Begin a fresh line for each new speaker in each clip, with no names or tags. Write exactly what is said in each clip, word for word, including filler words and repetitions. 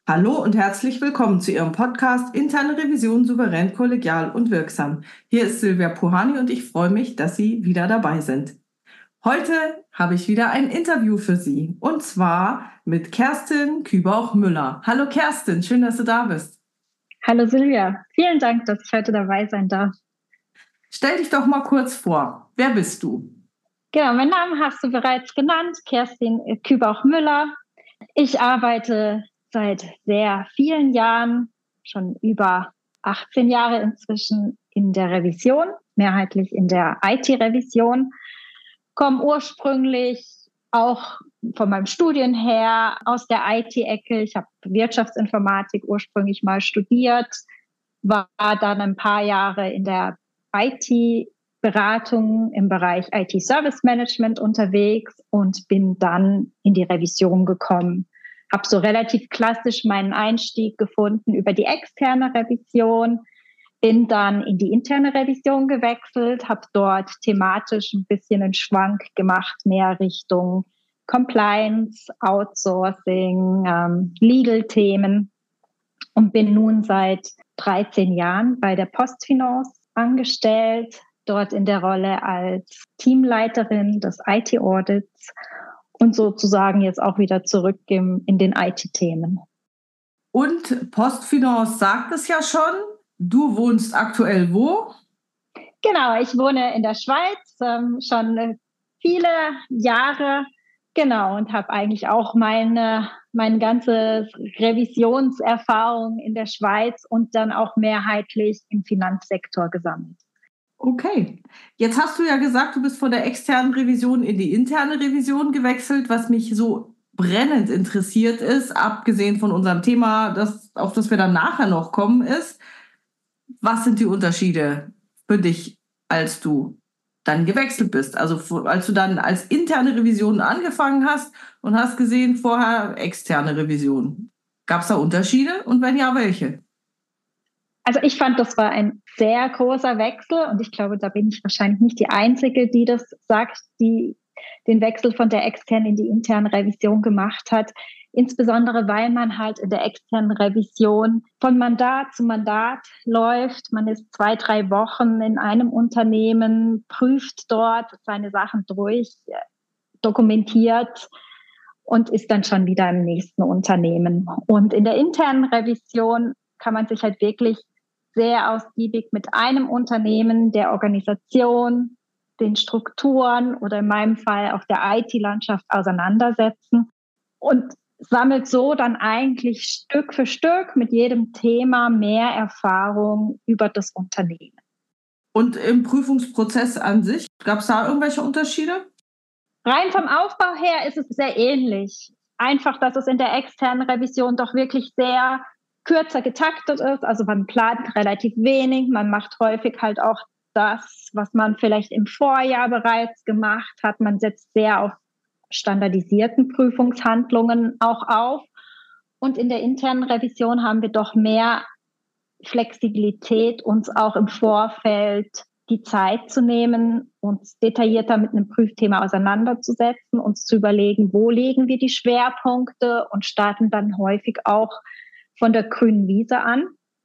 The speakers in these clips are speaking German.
Hallo und herzlich willkommen zu Ihrem Podcast Interne Revision souverän, kollegial und wirksam. Hier ist Silvia Puhani und ich freue mich, dass Sie wieder dabei sind. Heute habe ich wieder ein Interview für Sie und zwar mit Kerstin Kübauch-Müller. Hallo Kerstin, schön, dass du da bist.
Hallo Silvia, vielen Dank, dass ich heute dabei sein darf.
Stell dich doch mal kurz vor. Wer bist du?
Genau, meinen Namen hast du bereits genannt, Kerstin Kübauch-Müller. Ich arbeite seit sehr vielen Jahren, schon über achtzehn Jahre inzwischen, in der Revision, mehrheitlich in der I T-Revision, komme ursprünglich auch von meinem Studien her aus der I T-Ecke. Ich habe Wirtschaftsinformatik ursprünglich mal studiert, war dann ein paar Jahre in der I T-Beratung im Bereich I T-Service Management unterwegs und bin dann in die Revision gekommen. Habe so relativ klassisch meinen Einstieg gefunden über die externe Revision, bin dann in die interne Revision gewechselt, habe dort thematisch ein bisschen einen Schwank gemacht, mehr Richtung Compliance, Outsourcing, ähm, Legal-Themen und bin nun seit dreizehn Jahren bei der Postfinance angestellt, dort in der Rolle als Teamleiterin des I T-Audits und sozusagen jetzt auch wieder zurück im, in den I T-Themen.
Und Postfinance sagt es ja schon. Du wohnst aktuell wo?
Genau, ich wohne in der Schweiz ähm, schon viele Jahre, genau, und habe eigentlich auch meine, meine ganze Revisionserfahrung in der Schweiz und dann auch mehrheitlich im Finanzsektor gesammelt.
Okay, jetzt hast du ja gesagt, du bist von der externen Revision in die interne Revision gewechselt, was mich so brennend interessiert ist, abgesehen von unserem Thema, das, auf das wir dann nachher noch kommen, ist, was sind die Unterschiede für dich, als du dann gewechselt bist? Also als du dann als interne Revision angefangen hast und hast gesehen, vorher externe Revision. Gab es da Unterschiede und wenn ja, welche?
Also ich fand, das war ein sehr großer Wechsel und ich glaube, da bin ich wahrscheinlich nicht die Einzige, die das sagt, die den Wechsel von der externen in die interne Revision gemacht hat. Insbesondere, weil man halt in der externen Revision von Mandat zu Mandat läuft. Man ist zwei, drei Wochen in einem Unternehmen, prüft dort seine Sachen durch, dokumentiert und ist dann schon wieder im nächsten Unternehmen. Und in der internen Revision kann man sich halt wirklich sehr ausgiebig mit einem Unternehmen, der Organisation, den Strukturen oder in meinem Fall auch der I T-Landschaft auseinandersetzen und sammelt so dann eigentlich Stück für Stück mit jedem Thema mehr Erfahrung über das Unternehmen.
Und im Prüfungsprozess an sich, gab es da irgendwelche Unterschiede?
Rein vom Aufbau her ist es sehr ähnlich. Einfach, dass es in der externen Revision doch wirklich sehr kürzer getaktet ist. Also man plant relativ wenig, man macht häufig halt auch das, was man vielleicht im Vorjahr bereits gemacht hat. Man setzt sehr auf standardisierten Prüfungshandlungen auch auf. Und in der internen Revision haben wir doch mehr Flexibilität, uns auch im Vorfeld die Zeit zu nehmen, uns detaillierter mit einem Prüfthema auseinanderzusetzen, uns zu überlegen, wo legen wir die Schwerpunkte und starten dann häufig auch von der grünen Wiese an,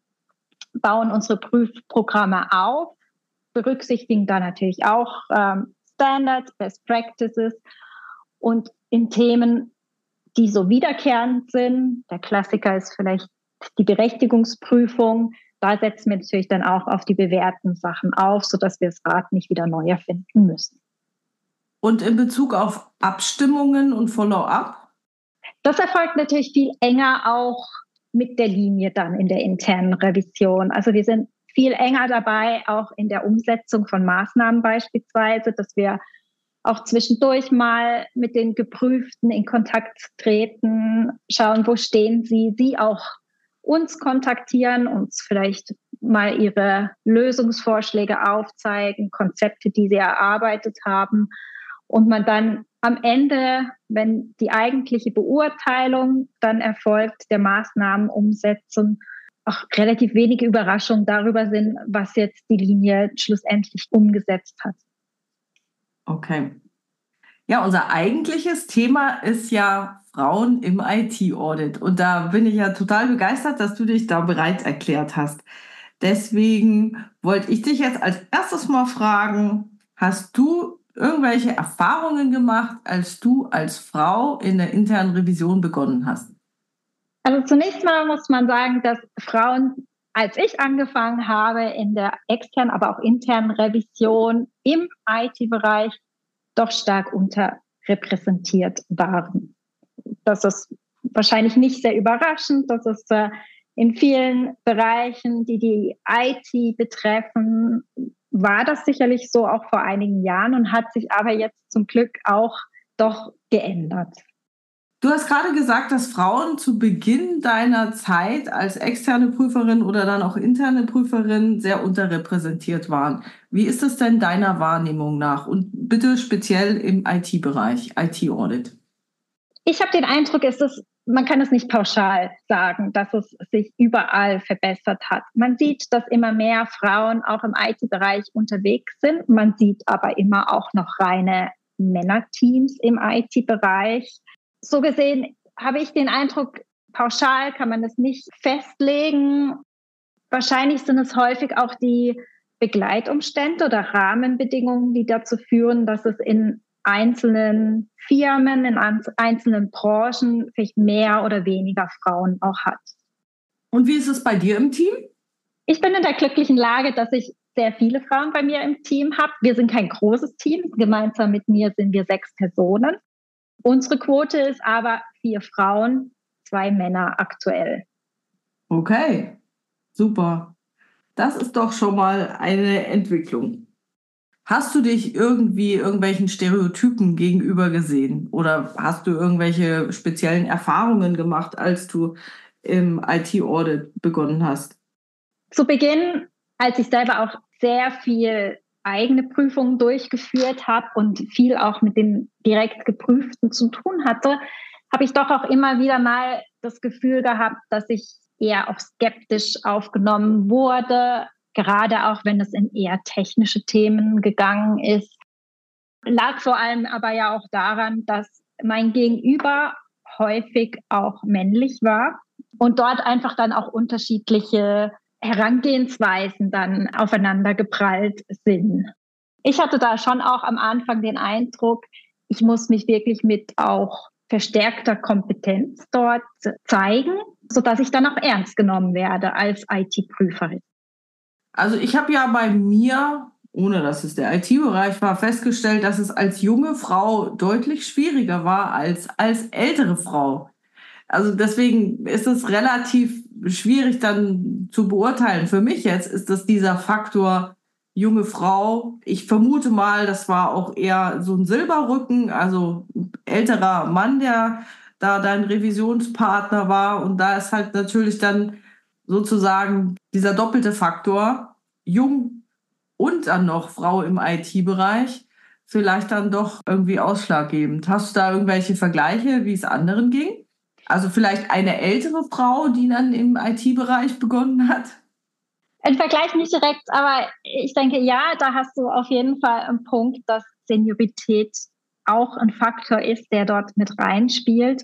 bauen unsere Prüfprogramme auf, berücksichtigen da natürlich auch ähm, Standards, Best Practices und in Themen, die so wiederkehrend sind. Der Klassiker ist vielleicht die Berechtigungsprüfung. Da setzen wir natürlich dann auch auf die bewährten Sachen auf, sodass wir das Rad nicht wieder neu erfinden müssen.
Und in Bezug auf Abstimmungen und Follow-up?
Das erfolgt natürlich viel enger auch mit der Linie dann in der internen Revision. Also wir sind viel enger dabei, auch in der Umsetzung von Maßnahmen beispielsweise, dass wir auch zwischendurch mal mit den Geprüften in Kontakt treten, schauen, wo stehen sie, sie auch uns kontaktieren, uns vielleicht mal ihre Lösungsvorschläge aufzeigen, Konzepte, die sie erarbeitet haben und man dann am Ende, wenn die eigentliche Beurteilung dann erfolgt, der Maßnahmenumsetzung, auch relativ wenige Überraschungen darüber sind, was jetzt die Linie schlussendlich umgesetzt hat.
Okay. Ja, unser eigentliches Thema ist ja Frauen im I T-Audit. Und da bin ich ja total begeistert, dass du dich da bereit erklärt hast. Deswegen wollte ich dich jetzt als erstes mal fragen, hast du irgendwelche Erfahrungen gemacht, als du als Frau in der internen Revision begonnen hast?
Also zunächst mal muss man sagen, dass Frauen, als ich angefangen habe in der externen, aber auch internen Revision im I T-Bereich, doch stark unterrepräsentiert waren. Das ist wahrscheinlich nicht sehr überraschend. Das ist äh, in vielen Bereichen, die die I T betreffen, war das sicherlich so auch vor einigen Jahren und hat sich aber jetzt zum Glück auch doch geändert.
Du hast gerade gesagt, dass Frauen zu Beginn deiner Zeit als externe Prüferin oder dann auch interne Prüferin sehr unterrepräsentiert waren. Wie ist es denn deiner Wahrnehmung nach und bitte speziell im I T-Bereich, I T-Audit?
Ich habe den Eindruck, es ist, man kann es nicht pauschal sagen, dass es sich überall verbessert hat. Man sieht, dass immer mehr Frauen auch im I T-Bereich unterwegs sind. Man sieht aber immer auch noch reine Männerteams im I T-Bereich. So gesehen habe ich den Eindruck, pauschal kann man es nicht festlegen. Wahrscheinlich sind es häufig auch die Begleitumstände oder Rahmenbedingungen, die dazu führen, dass es in einzelnen Firmen, in einzelnen Branchen vielleicht mehr oder weniger Frauen auch hat.
Und wie ist es bei dir im Team?
Ich bin in der glücklichen Lage, dass ich sehr viele Frauen bei mir im Team habe. Wir sind kein großes Team. Gemeinsam mit mir sind wir sechs Personen. Unsere Quote ist aber vier Frauen, zwei Männer aktuell.
Okay, super. Das ist doch schon mal eine Entwicklung. Hast du dich irgendwie irgendwelchen Stereotypen gegenüber gesehen oder hast du irgendwelche speziellen Erfahrungen gemacht, als du im I T-Audit begonnen hast?
Zu Beginn, als ich selber auch sehr viel eigene Prüfungen durchgeführt habe und viel auch mit den direkt Geprüften zu tun hatte, habe ich doch auch immer wieder mal das Gefühl gehabt, dass ich eher auch skeptisch aufgenommen wurde, gerade auch wenn es in eher technische Themen gegangen ist. Lag vor allem aber ja auch daran, dass mein Gegenüber häufig auch männlich war und dort einfach dann auch unterschiedliche Herangehensweisen dann aufeinander geprallt sind. Ich hatte da schon auch am Anfang den Eindruck, ich muss mich wirklich mit auch verstärkter Kompetenz dort zeigen, sodass ich dann auch ernst genommen werde als I T-Prüferin.
Also ich habe ja bei mir, ohne dass es der I T-Bereich war, festgestellt, dass es als junge Frau deutlich schwieriger war als als ältere Frau. Also deswegen ist es relativ schwierig dann zu beurteilen. Für mich jetzt ist das dieser Faktor junge Frau. Ich vermute mal, das war auch eher so ein Silberrücken, also älterer Mann, der da dein Revisionspartner war. Und da ist halt natürlich dann sozusagen dieser doppelte Faktor, jung und dann noch Frau im I T-Bereich, vielleicht dann doch irgendwie ausschlaggebend. Hast du da irgendwelche Vergleiche, wie es anderen ging? Also vielleicht eine ältere Frau, die dann im I T-Bereich begonnen hat?
Ein Vergleich nicht direkt, aber ich denke, ja, da hast du auf jeden Fall einen Punkt, dass Seniorität auch ein Faktor ist, der dort mit reinspielt.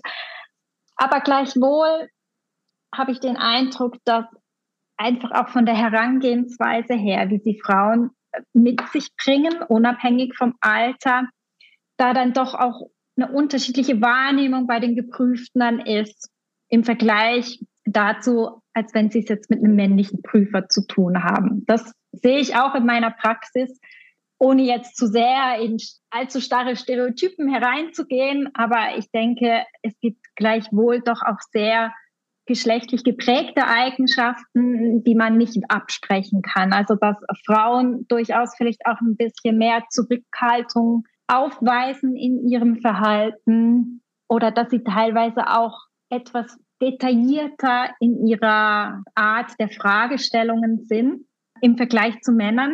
Aber gleichwohl habe ich den Eindruck, dass einfach auch von der Herangehensweise her, wie sie Frauen mit sich bringen, unabhängig vom Alter, da dann doch auch eine unterschiedliche Wahrnehmung bei den Geprüften dann ist im Vergleich dazu, als wenn sie es jetzt mit einem männlichen Prüfer zu tun haben. Das sehe ich auch in meiner Praxis, ohne jetzt zu sehr in allzu starre Stereotypen hereinzugehen. Aber ich denke, es gibt gleichwohl doch auch sehr geschlechtlich geprägte Eigenschaften, die man nicht absprechen kann. Also dass Frauen durchaus vielleicht auch ein bisschen mehr Zurückhaltung aufweisen in ihrem Verhalten oder dass sie teilweise auch etwas detaillierter in ihrer Art der Fragestellungen sind im Vergleich zu Männern,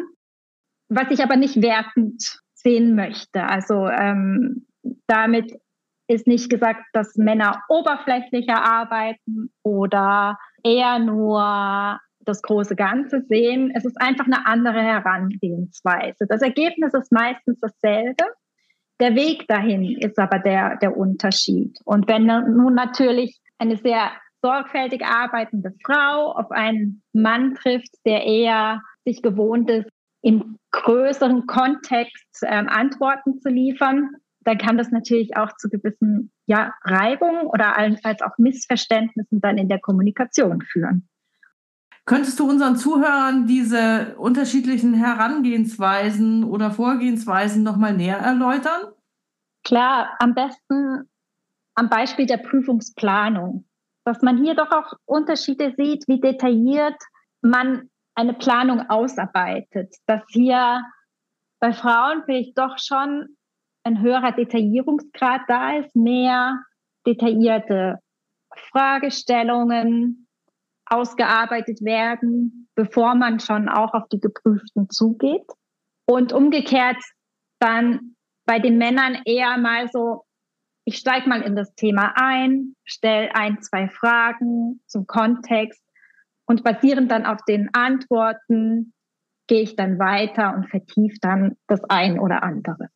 was ich aber nicht wertend sehen möchte. Also ähm, damit ist nicht gesagt, dass Männer oberflächlicher arbeiten oder eher nur das große Ganze sehen. Es ist einfach eine andere Herangehensweise. Das Ergebnis ist meistens dasselbe. Der Weg dahin ist aber der, der Unterschied. Und wenn nun natürlich eine sehr sorgfältig arbeitende Frau auf einen Mann trifft, der eher sich gewohnt ist, im größeren Kontext ähm, Antworten zu liefern, dann kann das natürlich auch zu gewissen ja, Reibungen oder allenfalls auch Missverständnissen dann in der Kommunikation führen.
Könntest du unseren Zuhörern diese unterschiedlichen Herangehensweisen oder Vorgehensweisen nochmal näher erläutern?
Klar, am besten am Beispiel der Prüfungsplanung, dass man hier doch auch Unterschiede sieht, wie detailliert man eine Planung ausarbeitet, dass hier bei Frauen vielleicht doch schon ein höherer Detaillierungsgrad da ist, mehr detaillierte Fragestellungen ausgearbeitet werden, bevor man schon auch auf die Geprüften zugeht. Und umgekehrt dann bei den Männern eher mal so, ich steige mal in das Thema ein, stelle ein, zwei Fragen zum Kontext und basierend dann auf den Antworten gehe ich dann weiter und vertiefe dann das ein oder andere.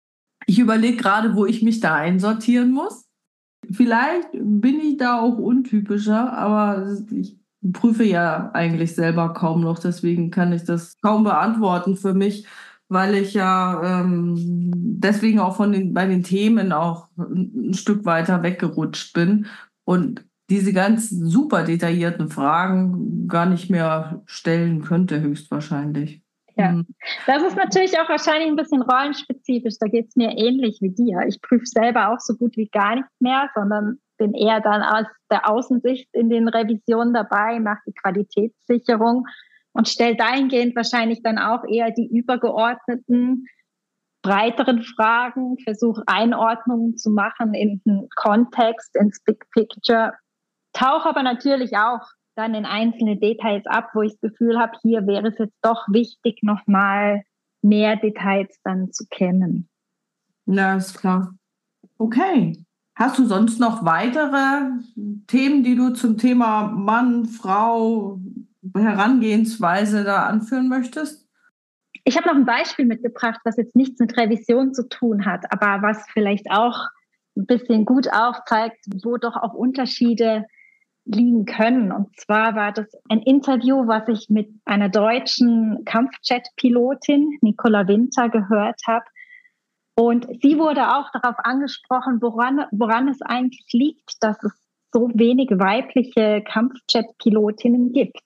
Ich überlege gerade, wo ich mich da einsortieren muss. Vielleicht bin ich da auch untypischer, aber ich prüfe ja eigentlich selber kaum noch, deswegen kann ich das kaum beantworten für mich, weil ich ja ähm, deswegen auch von den, bei den Themen auch ein Stück weiter weggerutscht bin und diese ganz super detaillierten Fragen gar nicht mehr stellen könnte, höchstwahrscheinlich.
Ja, das ist natürlich auch wahrscheinlich ein bisschen rollenspezifisch. Da geht es mir ähnlich wie dir. Ich prüfe selber auch so gut wie gar nichts mehr, sondern bin eher dann aus der Außensicht in den Revisionen dabei, mache die Qualitätssicherung und stelle dahingehend wahrscheinlich dann auch eher die übergeordneten, breiteren Fragen, versuche Einordnungen zu machen in den Kontext, ins Big Picture, tauche aber natürlich auch dann in einzelne Details ab, wo ich das Gefühl habe, hier wäre es jetzt doch wichtig, nochmal mehr Details dann zu kennen.
Ja, ist klar. Okay. Hast du sonst noch weitere Themen, die du zum Thema Mann, Frau, Herangehensweise da anführen möchtest?
Ich habe noch ein Beispiel mitgebracht, was jetzt nichts mit Revision zu tun hat, aber was vielleicht auch ein bisschen gut aufzeigt, wo doch auch Unterschiede liegen können. Und zwar war das ein Interview, was ich mit einer deutschen Kampfjet-Pilotin, Nicola Winter, gehört habe. Und sie wurde auch darauf angesprochen, woran, woran es eigentlich liegt, dass es so wenige weibliche Kampfjet-Pilotinnen gibt.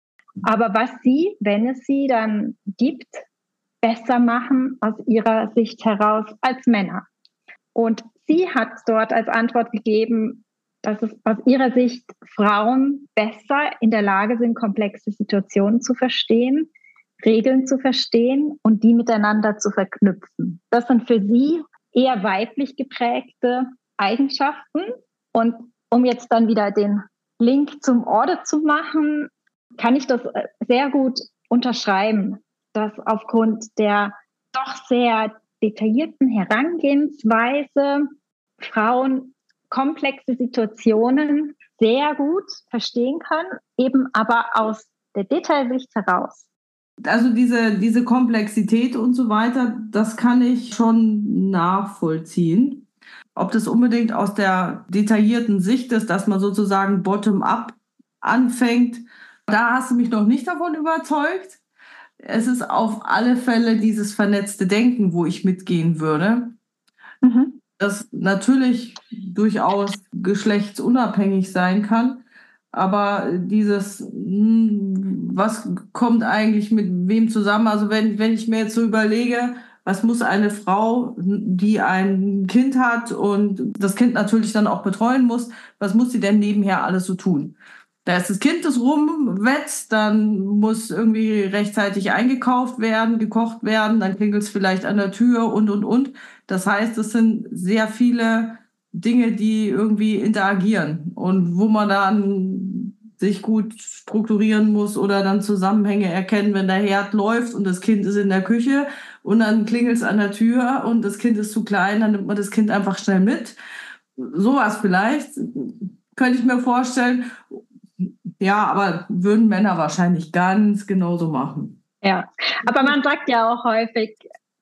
Aber was sie, wenn es sie dann gibt, besser machen aus ihrer Sicht heraus als Männer. Und sie hat dort als Antwort gegeben, dass es aus ihrer Sicht Frauen besser in der Lage sind, komplexe Situationen zu verstehen, Regeln zu verstehen und die miteinander zu verknüpfen. Das sind für sie eher weiblich geprägte Eigenschaften. Und um jetzt dann wieder den Link zum Audit zu machen, kann ich das sehr gut unterschreiben, dass aufgrund der doch sehr detaillierten Herangehensweise Frauen komplexe Situationen sehr gut verstehen kann, eben aber aus der Detailsicht heraus.
Also diese, diese Komplexität und so weiter, das kann ich schon nachvollziehen. Ob das unbedingt aus der detaillierten Sicht ist, dass man sozusagen bottom-up anfängt, da hast du mich noch nicht davon überzeugt. Es ist auf alle Fälle dieses vernetzte Denken, wo ich mitgehen würde. Mhm. Das natürlich durchaus geschlechtsunabhängig sein kann, aber dieses, was kommt eigentlich mit wem zusammen? Also wenn, wenn ich mir jetzt so überlege, was muss eine Frau, die ein Kind hat und das Kind natürlich dann auch betreuen muss, was muss sie denn nebenher alles so tun? Da ist das Kind, das rumwetzt, dann muss irgendwie rechtzeitig eingekauft werden, gekocht werden, dann klingelt es vielleicht an der Tür und, und, und. Das heißt, es sind sehr viele Dinge, die irgendwie interagieren und wo man dann sich gut strukturieren muss oder dann Zusammenhänge erkennen, wenn der Herd läuft und das Kind ist in der Küche und dann klingelt es an der Tür und das Kind ist zu klein, dann nimmt man das Kind einfach schnell mit. Sowas vielleicht, könnte ich mir vorstellen. Ja, aber würden Männer wahrscheinlich ganz genauso machen.
Ja, aber man sagt ja auch häufig,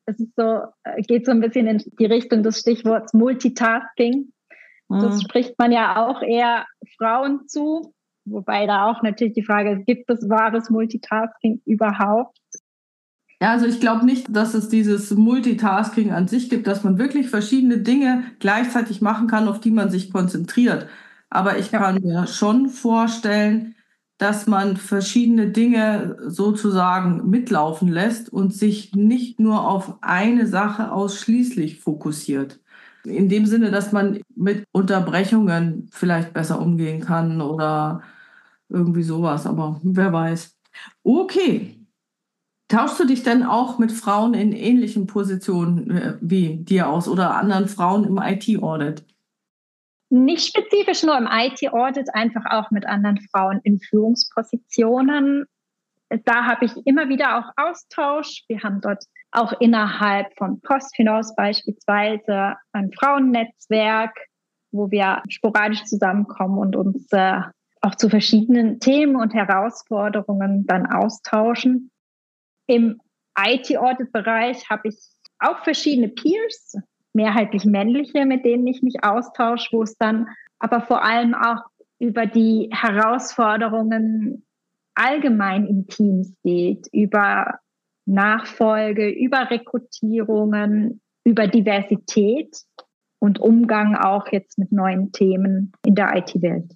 es ist so, geht so ein bisschen in die Richtung des Stichworts Multitasking. Mhm. Das spricht man ja auch eher Frauen zu, wobei da auch natürlich die Frage ist, gibt es wahres Multitasking überhaupt?
Ja, also ich glaube nicht, dass es dieses Multitasking an sich gibt, dass man wirklich verschiedene Dinge gleichzeitig machen kann, auf die man sich konzentriert. Aber ich ja. kann mir schon vorstellen, dass man verschiedene Dinge sozusagen mitlaufen lässt und sich nicht nur auf eine Sache ausschließlich fokussiert. In dem Sinne, dass man mit Unterbrechungen vielleicht besser umgehen kann oder irgendwie sowas, aber wer weiß. Okay. Tauschst du dich denn auch mit Frauen in ähnlichen Positionen äh, wie dir aus oder anderen Frauen im I T-Audit?
Nicht spezifisch nur im I T-Audit, einfach auch mit anderen Frauen in Führungspositionen. Da habe ich immer wieder auch Austausch. Wir haben dort auch innerhalb von PostFinance beispielsweise ein Frauennetzwerk, wo wir sporadisch zusammenkommen und uns äh, auch zu verschiedenen Themen und Herausforderungen dann austauschen. Im I T-Audit-Bereich habe ich auch verschiedene Peers, mehrheitlich männliche, mit denen ich mich austausche, wo es dann aber vor allem auch über die Herausforderungen allgemein in Teams geht, über Nachfolge, über Rekrutierungen, über Diversität und Umgang auch jetzt mit neuen Themen in der I T-Welt.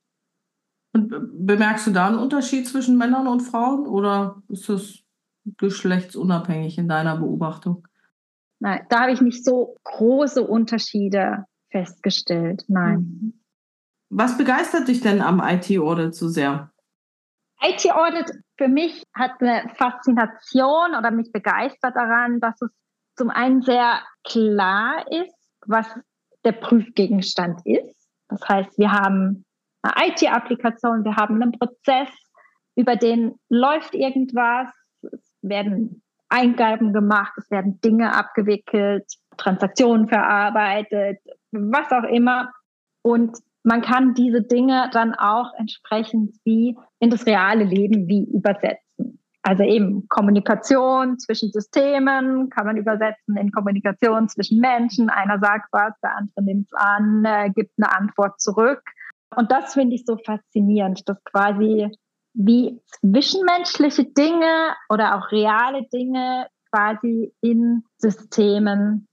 Und bemerkst du da einen Unterschied zwischen Männern und Frauen oder ist das geschlechtsunabhängig in deiner Beobachtung?
Nein, da habe ich nicht so große Unterschiede festgestellt. Nein.
Was begeistert dich denn am I T-Audit so sehr?
I T-Audit für mich hat eine Faszination oder mich begeistert daran, dass es zum einen sehr klar ist, was der Prüfgegenstand ist. Das heißt, wir haben eine I T-Applikation, wir haben einen Prozess, über den läuft irgendwas, es werden Eingaben gemacht, es werden Dinge abgewickelt, Transaktionen verarbeitet, was auch immer. Und man kann diese Dinge dann auch entsprechend wie in das reale Leben wie übersetzen. Also eben Kommunikation zwischen Systemen kann man übersetzen in Kommunikation zwischen Menschen. Einer sagt was, der andere nimmt es an, äh, gibt eine Antwort zurück. Und das finde ich so faszinierend, dass quasi wie zwischenmenschliche Dinge oder auch reale Dinge quasi in Systemen,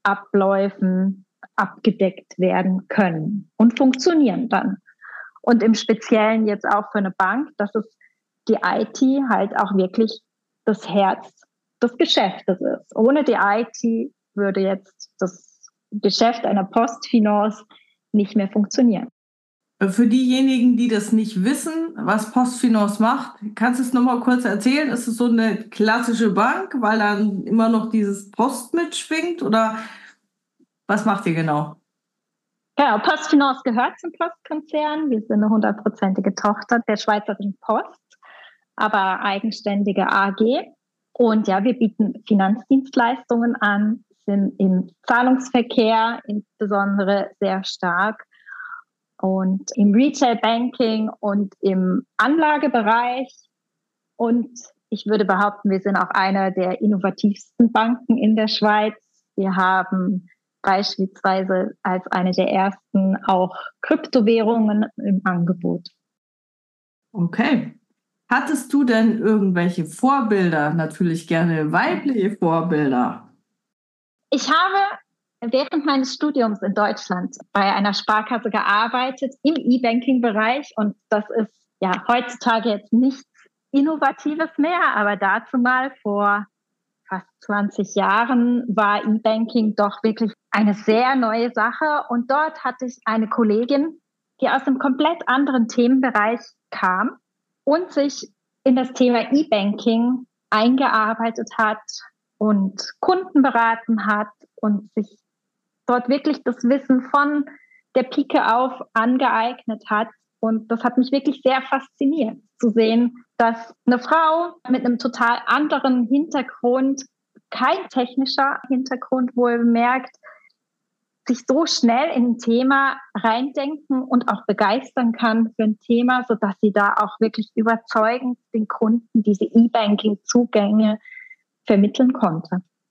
Abläufen abgedeckt werden können und funktionieren dann. Und im Speziellen jetzt auch für eine Bank, dass es die I T halt auch wirklich das Herz des Geschäftes ist. Ohne die I T würde jetzt das Geschäft einer PostFinance nicht mehr funktionieren.
Für diejenigen, die das nicht wissen, was PostFinance macht, kannst du es nochmal kurz erzählen? Ist es so eine klassische Bank, weil dann immer noch dieses Post mitschwingt oder was macht ihr genau?
Genau, PostFinance gehört zum Postkonzern. Wir sind eine hundertprozentige Tochter der Schweizerischen Post, aber eigenständige A G. Und ja, wir bieten Finanzdienstleistungen an, sind im Zahlungsverkehr insbesondere sehr stark und im Retail Banking und im Anlagebereich. Und ich würde behaupten, wir sind auch einer der innovativsten Banken in der Schweiz. Wir haben beispielsweise als eine der ersten auch Kryptowährungen im Angebot.
Okay. Hattest du denn irgendwelche Vorbilder? Natürlich gerne weibliche Vorbilder.
Ich habe während meines Studiums in Deutschland bei einer Sparkasse gearbeitet im E-Banking-Bereich und das ist ja heutzutage jetzt nichts Innovatives mehr, aber dazu mal vor fast zwanzig Jahren war E-Banking doch wirklich eine sehr neue Sache und dort hatte ich eine Kollegin, die aus einem komplett anderen Themenbereich kam und sich in das Thema E-Banking eingearbeitet hat und Kunden beraten hat und sich dort wirklich das Wissen von der Pike auf angeeignet hat. Und das hat mich wirklich sehr fasziniert, zu sehen, dass eine Frau mit einem total anderen Hintergrund, kein technischer Hintergrund wohl bemerkt, sich so schnell in ein Thema reindenken und auch begeistern kann für ein Thema, sodass sie da auch wirklich überzeugend den Kunden diese E-Banking-Zugänge vermitteln konnte.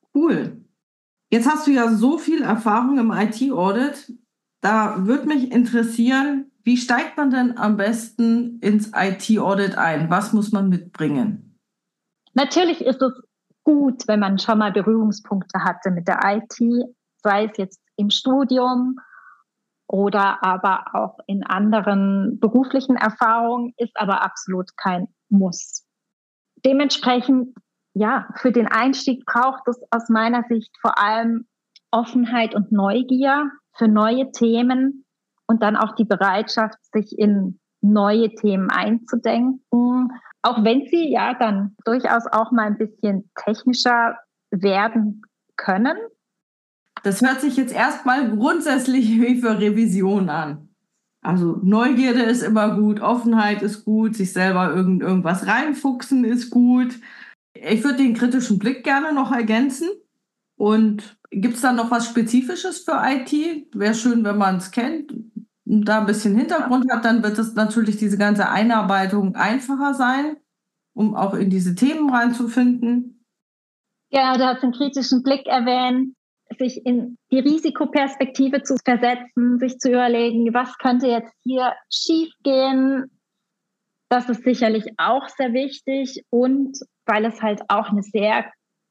Cool. Jetzt hast du ja so viel Erfahrung im I T-Audit. Da würde mich interessieren, wie steigt man denn am besten ins I T-Audit ein? Was muss man mitbringen?
Natürlich ist es gut, wenn man schon mal Berührungspunkte hatte mit der I T, sei es jetzt im Studium oder aber auch in anderen beruflichen Erfahrungen, ist aber absolut kein Muss. Dementsprechend, ja, für den Einstieg braucht es aus meiner Sicht vor allem Offenheit und Neugier für neue Themen und dann auch die Bereitschaft, sich in neue Themen einzudenken, auch wenn sie ja dann durchaus auch mal ein bisschen technischer werden können.
Das hört sich jetzt erstmal grundsätzlich wie für Revision an. Also Neugierde ist immer gut, Offenheit ist gut, sich selber irgend, irgendwas reinfuchsen ist gut. Ich würde den kritischen Blick gerne noch ergänzen. Und gibt es da noch was Spezifisches für I T? Wäre schön, wenn man es kennt und da ein bisschen Hintergrund hat, dann wird es natürlich diese ganze Einarbeitung einfacher sein, um auch in diese Themen reinzufinden.
Ja, du hast den kritischen Blick erwähnt, sich in die Risikoperspektive zu versetzen, sich zu überlegen, was könnte jetzt hier schiefgehen. Das ist sicherlich auch sehr wichtig und weil es halt auch eine sehr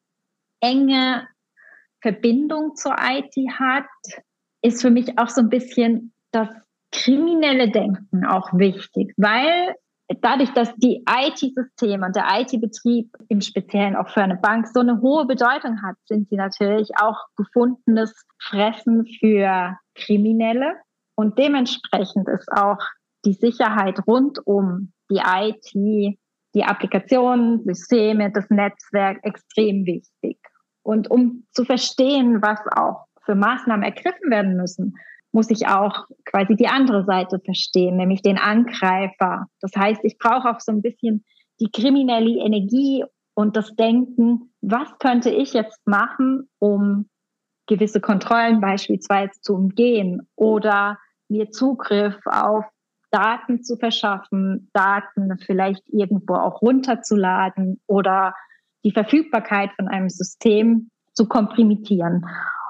enge Verbindung zur I T hat, ist für mich auch so ein bisschen das kriminelle Denken auch wichtig, weil dadurch, dass die I T-Systeme und der I T-Betrieb im Speziellen auch für eine Bank so eine hohe Bedeutung hat, sind sie natürlich auch gefundenes Fressen für Kriminelle. Und dementsprechend ist auch die Sicherheit rund um die I T, die Applikationen, Systeme, das Netzwerk extrem wichtig. Und um zu verstehen, was auch für Maßnahmen ergriffen werden müssen, muss ich auch quasi die andere Seite verstehen, nämlich den Angreifer. Das heißt, ich brauche auch so ein bisschen die kriminelle Energie und das Denken, was könnte ich jetzt machen, um gewisse Kontrollen beispielsweise zu umgehen oder mir Zugriff auf Daten zu verschaffen, Daten vielleicht irgendwo auch runterzuladen oder die Verfügbarkeit von einem System zu komprimieren.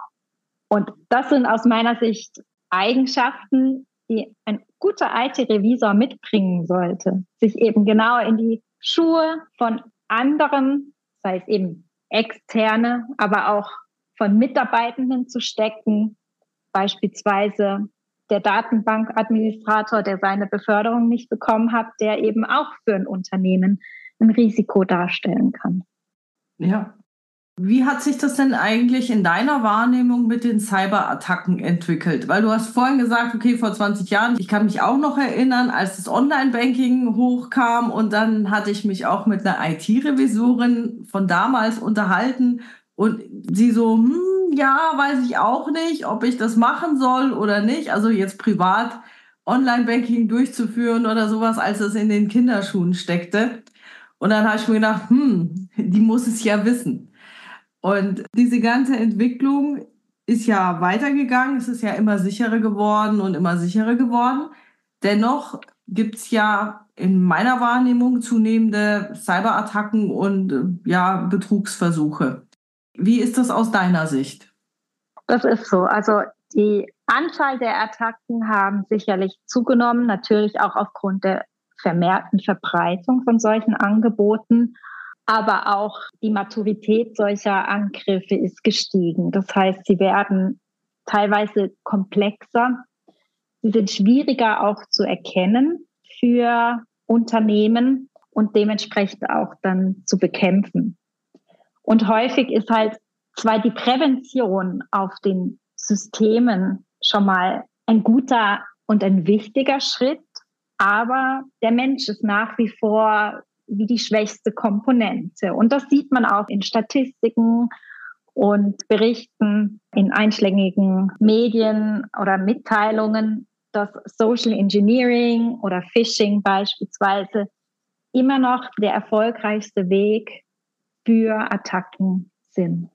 Und das sind aus meiner Sicht Eigenschaften, die ein guter I T-Revisor mitbringen sollte. Sich eben genau in die Schuhe von anderen, sei es eben externe, aber auch von Mitarbeitenden zu stecken. Beispielsweise der Datenbankadministrator, der seine Beförderung nicht bekommen hat, der eben auch für ein Unternehmen ein Risiko darstellen kann.
Ja. Wie hat sich das denn eigentlich in deiner Wahrnehmung mit den Cyberattacken entwickelt? Weil du hast vorhin gesagt, okay, vor zwanzig Jahren, ich kann mich auch noch erinnern, als das Online-Banking hochkam und dann hatte ich mich auch mit einer I T-Revisorin von damals unterhalten und sie so, hm, ja, weiß ich auch nicht, ob ich das machen soll oder nicht. Also jetzt privat Online-Banking durchzuführen oder sowas, als es in den Kinderschuhen steckte. Und dann habe ich mir gedacht, hm, die muss es ja wissen. Und diese ganze Entwicklung ist ja weitergegangen, es ist ja immer sicherer geworden und immer sicherer geworden. Dennoch gibt es ja in meiner Wahrnehmung zunehmende Cyberattacken und ja, Betrugsversuche. Wie ist das aus deiner Sicht?
Das ist so. Also die Anzahl der Attacken haben sicherlich zugenommen, natürlich auch aufgrund der vermehrten Verbreitung von solchen Angeboten. Aber auch die Maturität solcher Angriffe ist gestiegen. Das heißt, sie werden teilweise komplexer. Sie sind schwieriger auch zu erkennen für Unternehmen und dementsprechend auch dann zu bekämpfen. Und häufig ist halt zwar die Prävention auf den Systemen schon mal ein guter und ein wichtiger Schritt, aber der Mensch ist nach wie vor wie die schwächste Komponente. Und das sieht man auch in Statistiken und Berichten in einschlägigen Medien oder Mitteilungen, dass Social Engineering oder Phishing beispielsweise immer noch der erfolgreichste Weg für Attacken sind.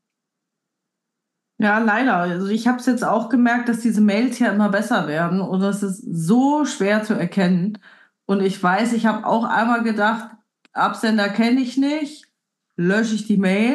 Ja, leider. Also ich habe es jetzt auch gemerkt, dass diese Mails ja immer besser werden und es ist so schwer zu erkennen. Und ich weiß, ich habe auch einmal gedacht, Absender kenne ich nicht, lösche ich die Mail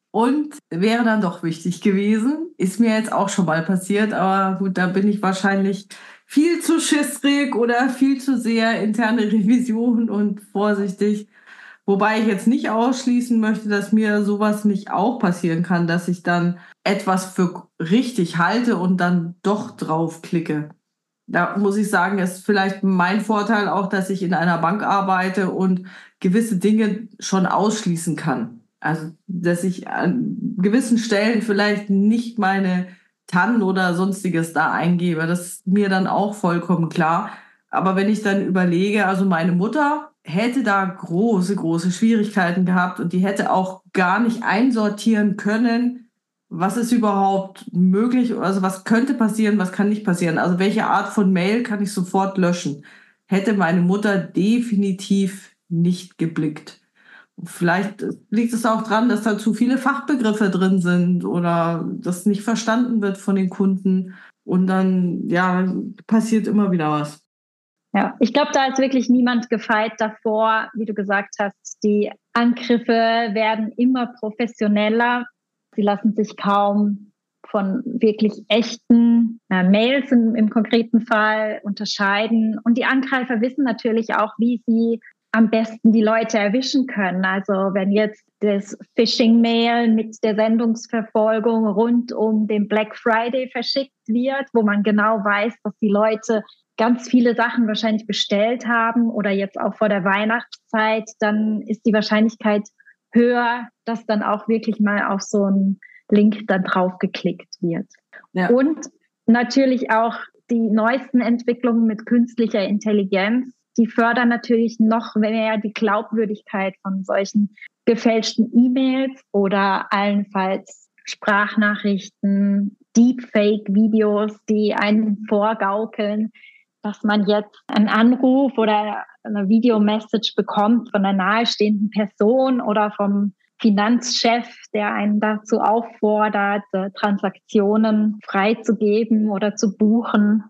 und wäre dann doch wichtig gewesen. Ist mir jetzt auch schon mal passiert, aber gut, da bin ich wahrscheinlich viel zu schissrig oder viel zu sehr interne Revision und vorsichtig. Wobei ich jetzt nicht ausschließen möchte, dass mir sowas nicht auch passieren kann, dass ich dann etwas für richtig halte und dann doch draufklicke. Da muss ich sagen, ist vielleicht mein Vorteil auch, dass ich in einer Bank arbeite und gewisse Dinge schon ausschließen kann. Also, dass ich an gewissen Stellen vielleicht nicht meine T A N oder sonstiges da eingebe. Das ist mir dann auch vollkommen klar. Aber wenn ich dann überlege, also meine Mutter hätte da große, große Schwierigkeiten gehabt und die hätte auch gar nicht einsortieren können, was ist überhaupt möglich, also was könnte passieren, was kann nicht passieren. Also welche Art von Mail kann ich sofort löschen? Hätte meine Mutter definitiv nicht geblickt. Vielleicht liegt es auch dran, dass da zu viele Fachbegriffe drin sind oder das nicht verstanden wird von den Kunden. Und dann, ja, passiert immer wieder was.
Ja, ich glaube, da ist wirklich niemand gefeit davor. Wie du gesagt hast, die Angriffe werden immer professioneller. Sie lassen sich kaum von wirklich echten äh, Mails im, im konkreten Fall unterscheiden. Und die Angreifer wissen natürlich auch, wie sie am besten die Leute erwischen können. Also wenn jetzt das Phishing-Mail mit der Sendungsverfolgung rund um den Black Friday verschickt wird, wo man genau weiß, dass die Leute ganz viele Sachen wahrscheinlich bestellt haben oder jetzt auch vor der Weihnachtszeit, dann ist die Wahrscheinlichkeit höher, dass dann auch wirklich mal auf so einen Link dann drauf geklickt wird. Ja. Und natürlich auch die neuesten Entwicklungen mit künstlicher Intelligenz, die fördern natürlich noch mehr die Glaubwürdigkeit von solchen gefälschten E-Mails oder allenfalls Sprachnachrichten, Deepfake-Videos, die einen vorgaukeln, dass man jetzt einen Anruf oder eine Videomessage bekommt von einer nahestehenden Person oder vom Finanzchef, der einen dazu auffordert, Transaktionen freizugeben oder zu buchen.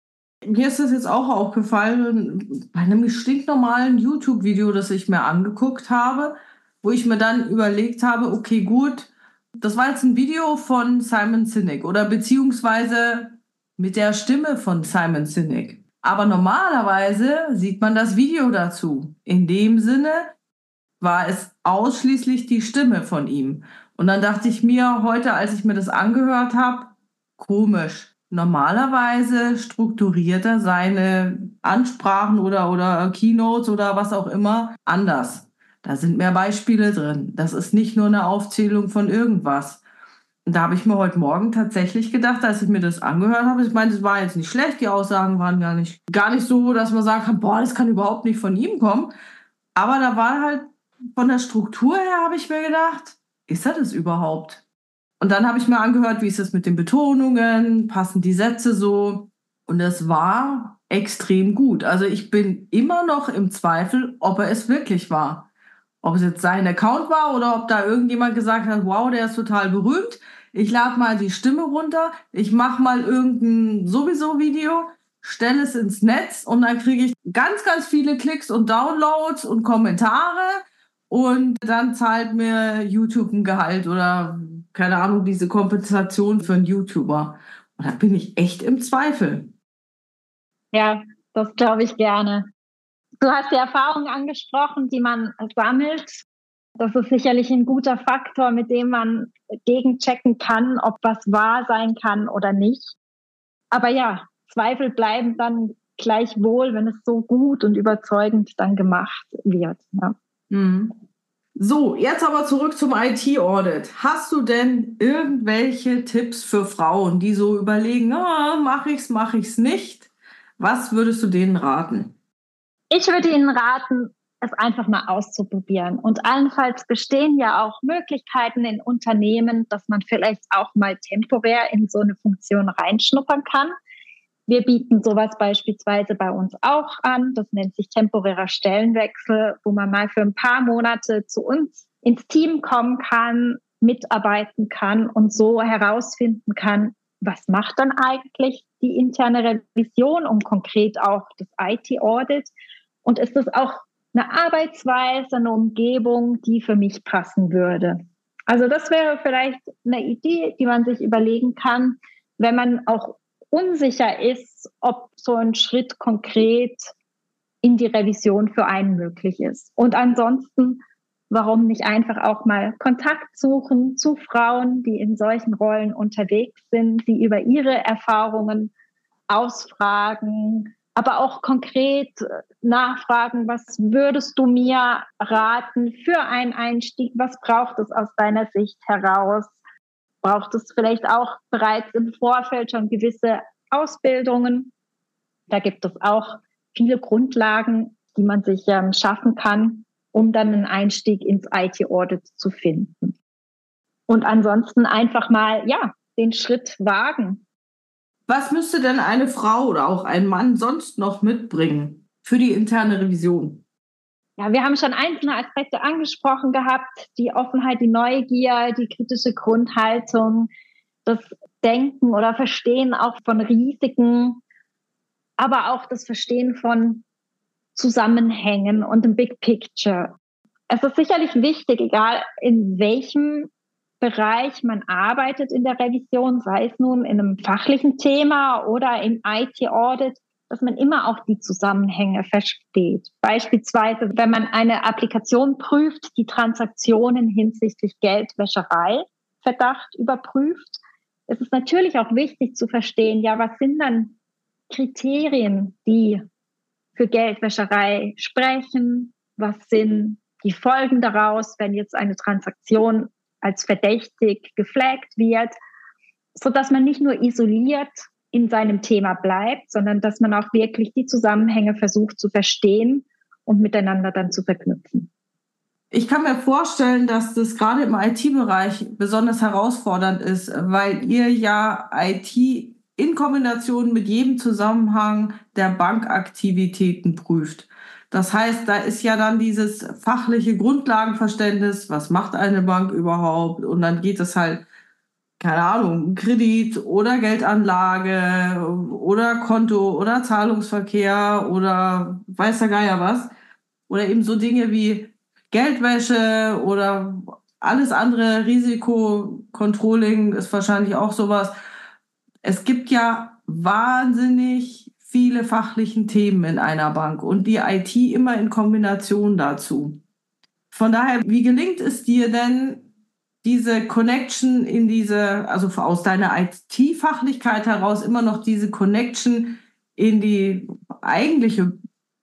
Mir ist das jetzt auch aufgefallen bei einem stinknormalen YouTube-Video, das ich mir angeguckt habe, wo ich mir dann überlegt habe, okay, gut, das war jetzt ein Video von Simon Sinek oder beziehungsweise mit der Stimme von Simon Sinek. Aber normalerweise sieht man das Video dazu. In dem Sinne war es ausschließlich die Stimme von ihm. Und dann dachte ich mir heute, als ich mir das angehört habe, komisch. Normalerweise strukturiert er seine Ansprachen oder, oder Keynotes oder was auch immer anders. Da sind mehr Beispiele drin. Das ist nicht nur eine Aufzählung von irgendwas. Und da habe ich mir heute Morgen tatsächlich gedacht, als ich mir das angehört habe, ich meine, das war jetzt nicht schlecht, die Aussagen waren gar nicht, gar nicht so, dass man sagen kann, boah, das kann überhaupt nicht von ihm kommen. Aber da war halt von der Struktur her, habe ich mir gedacht, ist er das überhaupt? Und dann habe ich mir angehört, wie ist es mit den Betonungen, passen die Sätze so? Und es war extrem gut. Also ich bin immer noch im Zweifel, ob er es wirklich war. Ob es jetzt sein Account war oder ob da irgendjemand gesagt hat, wow, der ist total berühmt. Ich lade mal die Stimme runter, ich mache mal irgendein sowieso Video, stelle es ins Netz und dann kriege ich ganz, ganz viele Klicks und Downloads und Kommentare und dann zahlt mir YouTube ein Gehalt oder keine Ahnung, diese Kompensation für einen YouTuber. Und da bin ich echt im Zweifel.
Ja, das glaube ich gerne. Du hast die Erfahrungen angesprochen, die man sammelt. Das ist sicherlich ein guter Faktor, mit dem man gegenchecken kann, ob was wahr sein kann oder nicht. Aber ja, Zweifel bleiben dann gleichwohl, wenn es so gut und überzeugend dann gemacht wird. Ja.
Mhm. So, jetzt aber zurück zum I T-Audit. Hast du denn irgendwelche Tipps für Frauen, die so überlegen, ah, mache ich's, mache ich's nicht? Was würdest du denen raten?
Ich würde Ihnen raten, es einfach mal auszuprobieren. Und allenfalls bestehen ja auch Möglichkeiten in Unternehmen, dass man vielleicht auch mal temporär in so eine Funktion reinschnuppern kann. Wir bieten sowas beispielsweise bei uns auch an. Das nennt sich temporärer Stellenwechsel, wo man mal für ein paar Monate zu uns ins Team kommen kann, mitarbeiten kann und so herausfinden kann, was macht dann eigentlich die interne Revision und konkret auch das I T-Audit. Und ist das auch eine Arbeitsweise, eine Umgebung, die für mich passen würde? Also das wäre vielleicht eine Idee, die man sich überlegen kann, wenn man auch unsicher ist, ob so ein Schritt konkret in die Revision für einen möglich ist. Und ansonsten, warum nicht einfach auch mal Kontakt suchen zu Frauen, die in solchen Rollen unterwegs sind, die über ihre Erfahrungen ausfragen, aber auch konkret nachfragen, was würdest du mir raten für einen Einstieg? Was braucht es aus deiner Sicht heraus? Braucht es vielleicht auch bereits im Vorfeld schon gewisse Ausbildungen? Da gibt es auch viele Grundlagen, die man sich ähm, schaffen kann, um dann einen Einstieg ins I T-Audit zu finden. Und ansonsten einfach mal, ja, den Schritt wagen.
Was müsste denn eine Frau oder auch ein Mann sonst noch mitbringen für die interne Revision?
Ja, wir haben schon einzelne Aspekte angesprochen gehabt, die Offenheit, die Neugier, die kritische Grundhaltung, das Denken oder Verstehen auch von Risiken, aber auch das Verstehen von Zusammenhängen und dem Big Picture. Es ist sicherlich wichtig, egal in welchem Bereich man arbeitet in der Revision, sei es nun in einem fachlichen Thema oder im I T-Audit, dass man immer auch die Zusammenhänge versteht. Beispielsweise, wenn man eine Applikation prüft, die Transaktionen hinsichtlich Geldwäscherei, Verdacht überprüft, ist es natürlich auch wichtig zu verstehen, ja, was sind dann Kriterien, die für Geldwäscherei sprechen? Was sind die Folgen daraus, wenn jetzt eine Transaktion als verdächtig geflaggt wird, sodass man nicht nur isoliert in seinem Thema bleibt, sondern dass man auch wirklich die Zusammenhänge versucht zu verstehen und miteinander dann zu verknüpfen.
Ich kann mir vorstellen, dass das gerade im I T-Bereich besonders herausfordernd ist, weil ihr ja I T in Kombination mit jedem Zusammenhang der Bankaktivitäten prüft. Das heißt, da ist ja dann dieses fachliche Grundlagenverständnis, was macht eine Bank überhaupt? Und dann geht es halt, keine Ahnung, Kredit oder Geldanlage oder Konto oder Zahlungsverkehr oder weiß der Geier was. Oder eben so Dinge wie Geldwäsche oder alles andere, Risikocontrolling ist wahrscheinlich auch sowas. Es gibt ja wahnsinnig viele fachlichen Themen in einer Bank und die I T immer in Kombination dazu. Von daher, wie gelingt es dir denn, diese Connection in diese, also aus deiner I T-Fachlichkeit heraus immer noch diese Connection in die eigentliche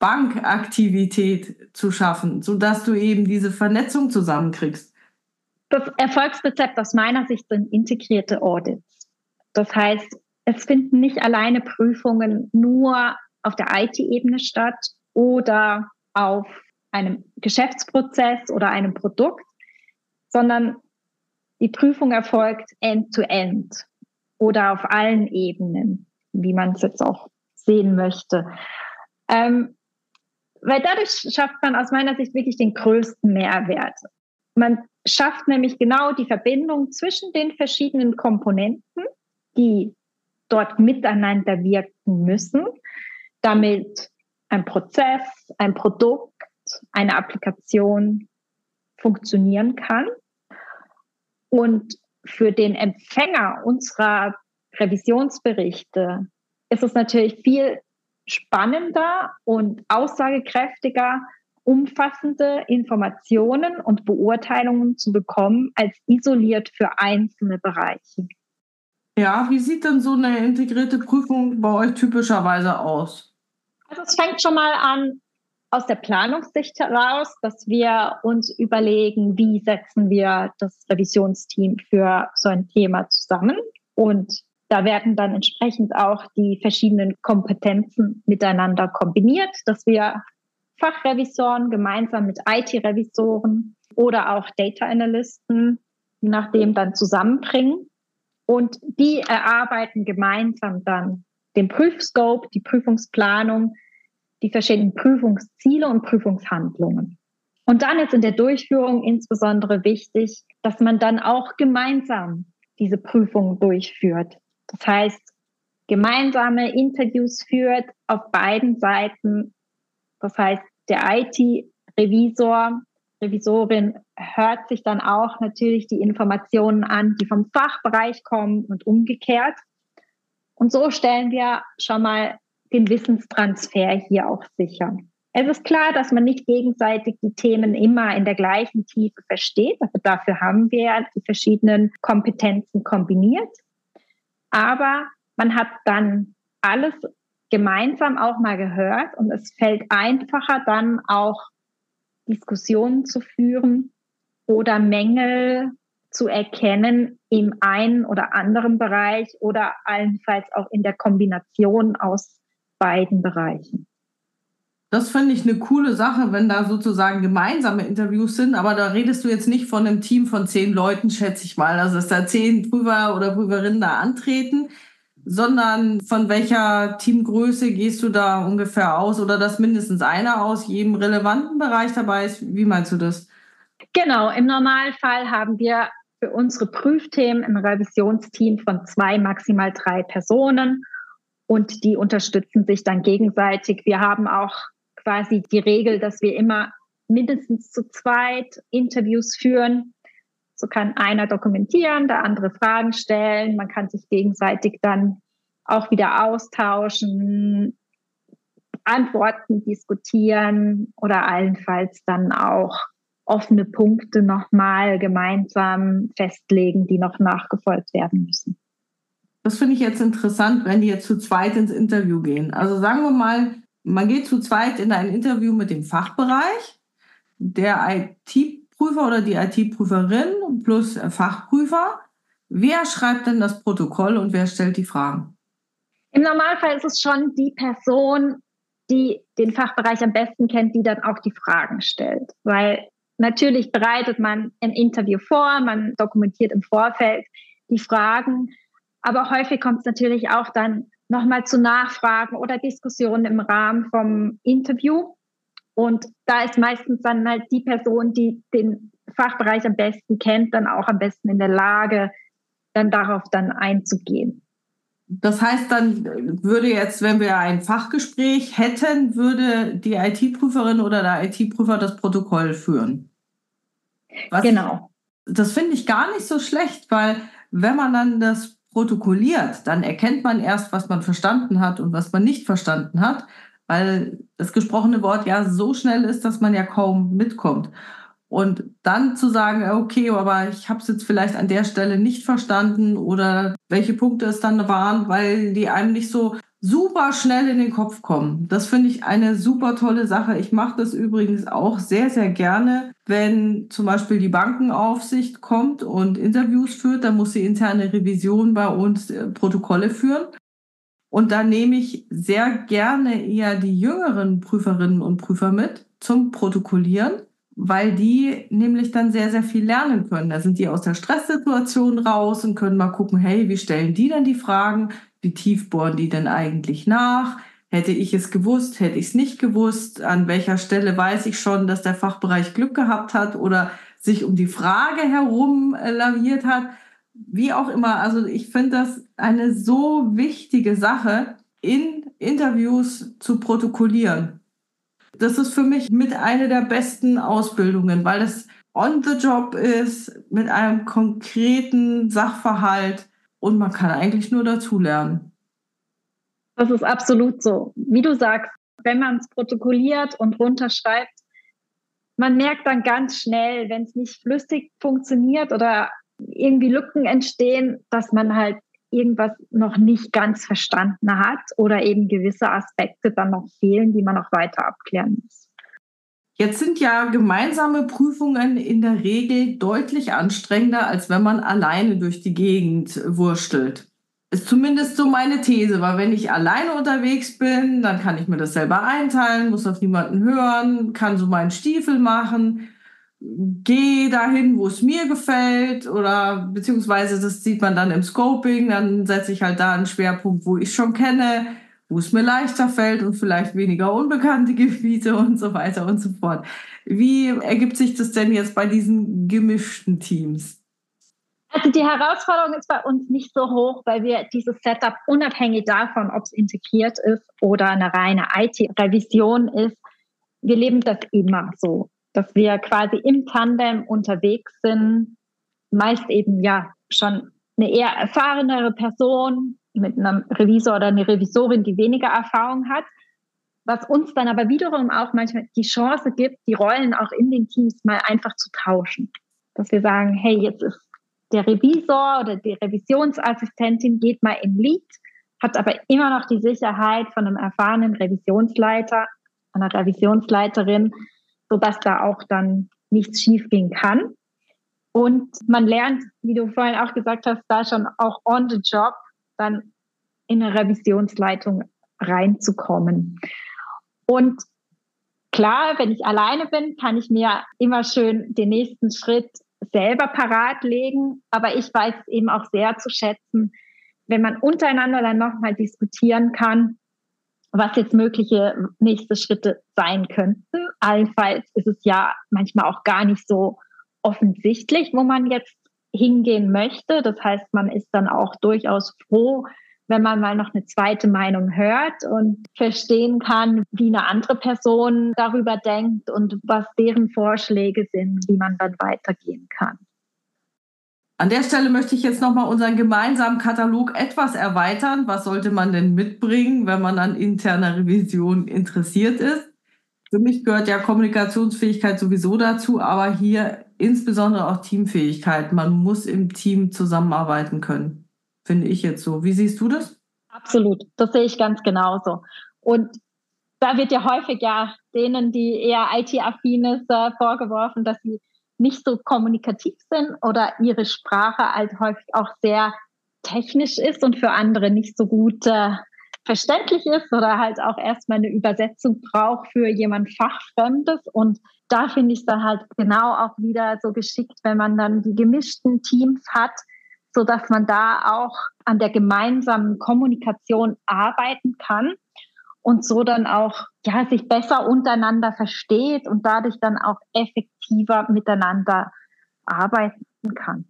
Bankaktivität zu schaffen, sodass du eben diese Vernetzung zusammenkriegst?
Das Erfolgsrezept aus meiner Sicht sind integrierte Audits. Das heißt, es finden nicht alleine Prüfungen nur auf der I T-Ebene statt oder auf einem Geschäftsprozess oder einem Produkt, sondern die Prüfung erfolgt end-to-end oder auf allen Ebenen, wie man es jetzt auch sehen möchte. Ähm, weil dadurch schafft man aus meiner Sicht wirklich den größten Mehrwert. Man schafft nämlich genau die Verbindung zwischen den verschiedenen Komponenten, die dort miteinander wirken müssen, damit ein Prozess, ein Produkt, eine Applikation funktionieren kann. Und für den Empfänger unserer Revisionsberichte ist es natürlich viel spannender und aussagekräftiger, umfassende Informationen und Beurteilungen zu bekommen, als isoliert für einzelne Bereiche.
Ja, wie sieht denn so eine integrierte Prüfung bei euch typischerweise aus?
Also es fängt schon mal an aus der Planungssicht heraus, dass wir uns überlegen, wie setzen wir das Revisionsteam für so ein Thema zusammen. Und da werden dann entsprechend auch die verschiedenen Kompetenzen miteinander kombiniert, dass wir Fachrevisoren gemeinsam mit I T-Revisoren oder auch Data Analysten, je nachdem, dann zusammenbringen. Und die erarbeiten gemeinsam dann den Prüfscope, die Prüfungsplanung, die verschiedenen Prüfungsziele und Prüfungshandlungen. Und dann ist in der Durchführung insbesondere wichtig, dass man dann auch gemeinsam diese Prüfung durchführt. Das heißt, gemeinsame Interviews führt auf beiden Seiten. Das heißt, der I T-Revisor, Revisorin hört sich dann auch natürlich die Informationen an, die vom Fachbereich kommen und umgekehrt. Und so stellen wir schon mal den Wissenstransfer hier auch sicher. Es ist klar, dass man nicht gegenseitig die Themen immer in der gleichen Tiefe versteht. Also dafür haben wir die verschiedenen Kompetenzen kombiniert. Aber man hat dann alles gemeinsam auch mal gehört und es fällt einfacher, dann auch Diskussionen zu führen oder Mängel zu erkennen im einen oder anderen Bereich oder allenfalls auch in der Kombination aus beiden Bereichen.
Das finde ich eine coole Sache, wenn da sozusagen gemeinsame Interviews sind, aber da redest du jetzt nicht von einem Team von zehn Leuten, schätze ich mal, also dass da zehn Prüfer oder Prüferinnen da antreten, sondern von welcher Teamgröße gehst du da ungefähr aus oder dass mindestens einer aus jedem relevanten Bereich dabei ist? Wie meinst du das?
Genau, im Normalfall haben wir für unsere Prüfthemen ein Revisionsteam von zwei, maximal drei Personen und die unterstützen sich dann gegenseitig. Wir haben auch quasi die Regel, dass wir immer mindestens zu zweit Interviews führen. So kann einer dokumentieren, der andere Fragen stellen. Man kann sich gegenseitig dann auch wieder austauschen, Antworten diskutieren oder allenfalls dann auch offene Punkte nochmal gemeinsam festlegen, die noch nachgefolgt werden müssen.
Das finde ich jetzt interessant, wenn die jetzt zu zweit ins Interview gehen. Also sagen wir mal, man geht zu zweit in ein Interview mit dem Fachbereich, der I T-Prüfer oder die I T-Prüferin plus Fachprüfer. Wer schreibt denn das Protokoll und wer stellt die Fragen?
Im Normalfall ist es schon die Person, die den Fachbereich am besten kennt, die dann auch die Fragen stellt. Weil natürlich bereitet man ein Interview vor, man dokumentiert im Vorfeld die Fragen, aber häufig kommt es natürlich auch dann nochmal zu Nachfragen oder Diskussionen im Rahmen vom Interview. Und da ist meistens dann halt die Person, die den Fachbereich am besten kennt, dann auch am besten in der Lage, dann darauf dann einzugehen.
Das heißt, dann würde jetzt, wenn wir ein Fachgespräch hätten, würde die I T-Prüferin oder der I T-Prüfer das Protokoll führen. Was
Genau.
Ich, das finde ich gar nicht so schlecht, weil wenn man dann das protokolliert, dann erkennt man erst, was man verstanden hat und was man nicht verstanden hat, weil das gesprochene Wort ja so schnell ist, dass man ja kaum mitkommt. Und dann zu sagen, okay, aber ich habe es jetzt vielleicht an der Stelle nicht verstanden oder welche Punkte es dann waren, weil die einem nicht so super schnell in den Kopf kommen. Das finde ich eine super tolle Sache. Ich mache das übrigens auch sehr, sehr gerne, wenn zum Beispiel die Bankenaufsicht kommt und Interviews führt, dann muss die interne Revision bei uns äh, Protokolle führen. Und da nehme ich sehr gerne eher die jüngeren Prüferinnen und Prüfer mit zum Protokollieren, weil die nämlich dann sehr, sehr viel lernen können. Da sind die aus der Stresssituation raus und können mal gucken, hey, wie stellen die denn die Fragen? Wie tief bohren die denn eigentlich nach? Hätte ich es gewusst, hätte ich es nicht gewusst? An welcher Stelle weiß ich schon, dass der Fachbereich Glück gehabt hat oder sich um die Frage herum laviert hat? Wie auch immer, also ich finde das eine so wichtige Sache, in Interviews zu protokollieren. Das ist für mich mit einer der besten Ausbildungen, weil es on the job ist, mit einem konkreten Sachverhalt und man kann eigentlich nur dazulernen.
Das ist absolut so. Wie du sagst, wenn man es protokolliert und runterschreibt, man merkt dann ganz schnell, wenn es nicht flüssig funktioniert oder irgendwie Lücken entstehen, dass man halt irgendwas noch nicht ganz verstanden hat oder eben gewisse Aspekte dann noch fehlen, die man noch weiter abklären muss.
Jetzt sind ja gemeinsame Prüfungen in der Regel deutlich anstrengender, als wenn man alleine durch die Gegend wurstelt. Ist zumindest so meine These, weil wenn ich alleine unterwegs bin, dann kann ich mir das selber einteilen, muss auf niemanden hören, kann so meinen Stiefel machen, gehe dahin, wo es mir gefällt oder beziehungsweise das sieht man dann im Scoping, dann setze ich halt da einen Schwerpunkt, wo ich schon kenne, wo es mir leichter fällt und vielleicht weniger unbekannte Gebiete und so weiter und so fort. Wie ergibt sich das denn jetzt bei diesen gemischten Teams?
Also die Herausforderung ist bei uns nicht so hoch, weil wir dieses Setup unabhängig davon, ob es integriert ist oder eine reine I T-Revision ist, wir leben das immer so. dass wir quasi im Tandem unterwegs sind, meist eben ja schon eine eher erfahrenere Person mit einem Revisor oder einer Revisorin, die weniger Erfahrung hat, was uns dann aber wiederum auch manchmal die Chance gibt, die Rollen auch in den Teams mal einfach zu tauschen. Dass wir sagen, hey, jetzt ist der Revisor oder die Revisionsassistentin geht mal in Lead, hat aber immer noch die Sicherheit von einem erfahrenen Revisionsleiter, einer Revisionsleiterin, sodass da auch dann nichts schiefgehen kann. Und man lernt, wie du vorhin auch gesagt hast, da schon auch on the job dann in eine Revisionsleitung reinzukommen. Und klar, wenn ich alleine bin, kann ich mir immer schön den nächsten Schritt selber parat legen. Aber ich weiß es eben auch sehr zu schätzen, wenn man untereinander dann nochmal diskutieren kann, was jetzt mögliche nächste Schritte sein könnten. Allenfalls ist es ja manchmal auch gar nicht so offensichtlich, wo man jetzt hingehen möchte. Das heißt, man ist dann auch durchaus froh, wenn man mal noch eine zweite Meinung hört und verstehen kann, wie eine andere Person darüber denkt und was deren Vorschläge sind, wie man dann weitergehen kann.
An der Stelle möchte ich jetzt nochmal unseren gemeinsamen Katalog etwas erweitern. Was sollte man denn mitbringen, wenn man an interner Revision interessiert ist? Für mich gehört ja Kommunikationsfähigkeit sowieso dazu, aber hier insbesondere auch Teamfähigkeit. Man muss im Team zusammenarbeiten können, finde ich jetzt so. Wie siehst du das?
Absolut, das sehe ich ganz genauso. Und da wird ja häufig ja denen, die eher I T-affin ist, äh, vorgeworfen, dass sie nicht so kommunikativ sind oder ihre Sprache halt häufig auch sehr technisch ist und für andere nicht so gut äh, verständlich ist oder halt auch erstmal eine Übersetzung braucht für jemand Fachfremdes. Und da finde ich es dann halt genau auch wieder so geschickt, wenn man dann die gemischten Teams hat, so dass man da auch an der gemeinsamen Kommunikation arbeiten kann und so dann auch ja, sich besser untereinander versteht und dadurch dann auch effektiver miteinander arbeiten kann.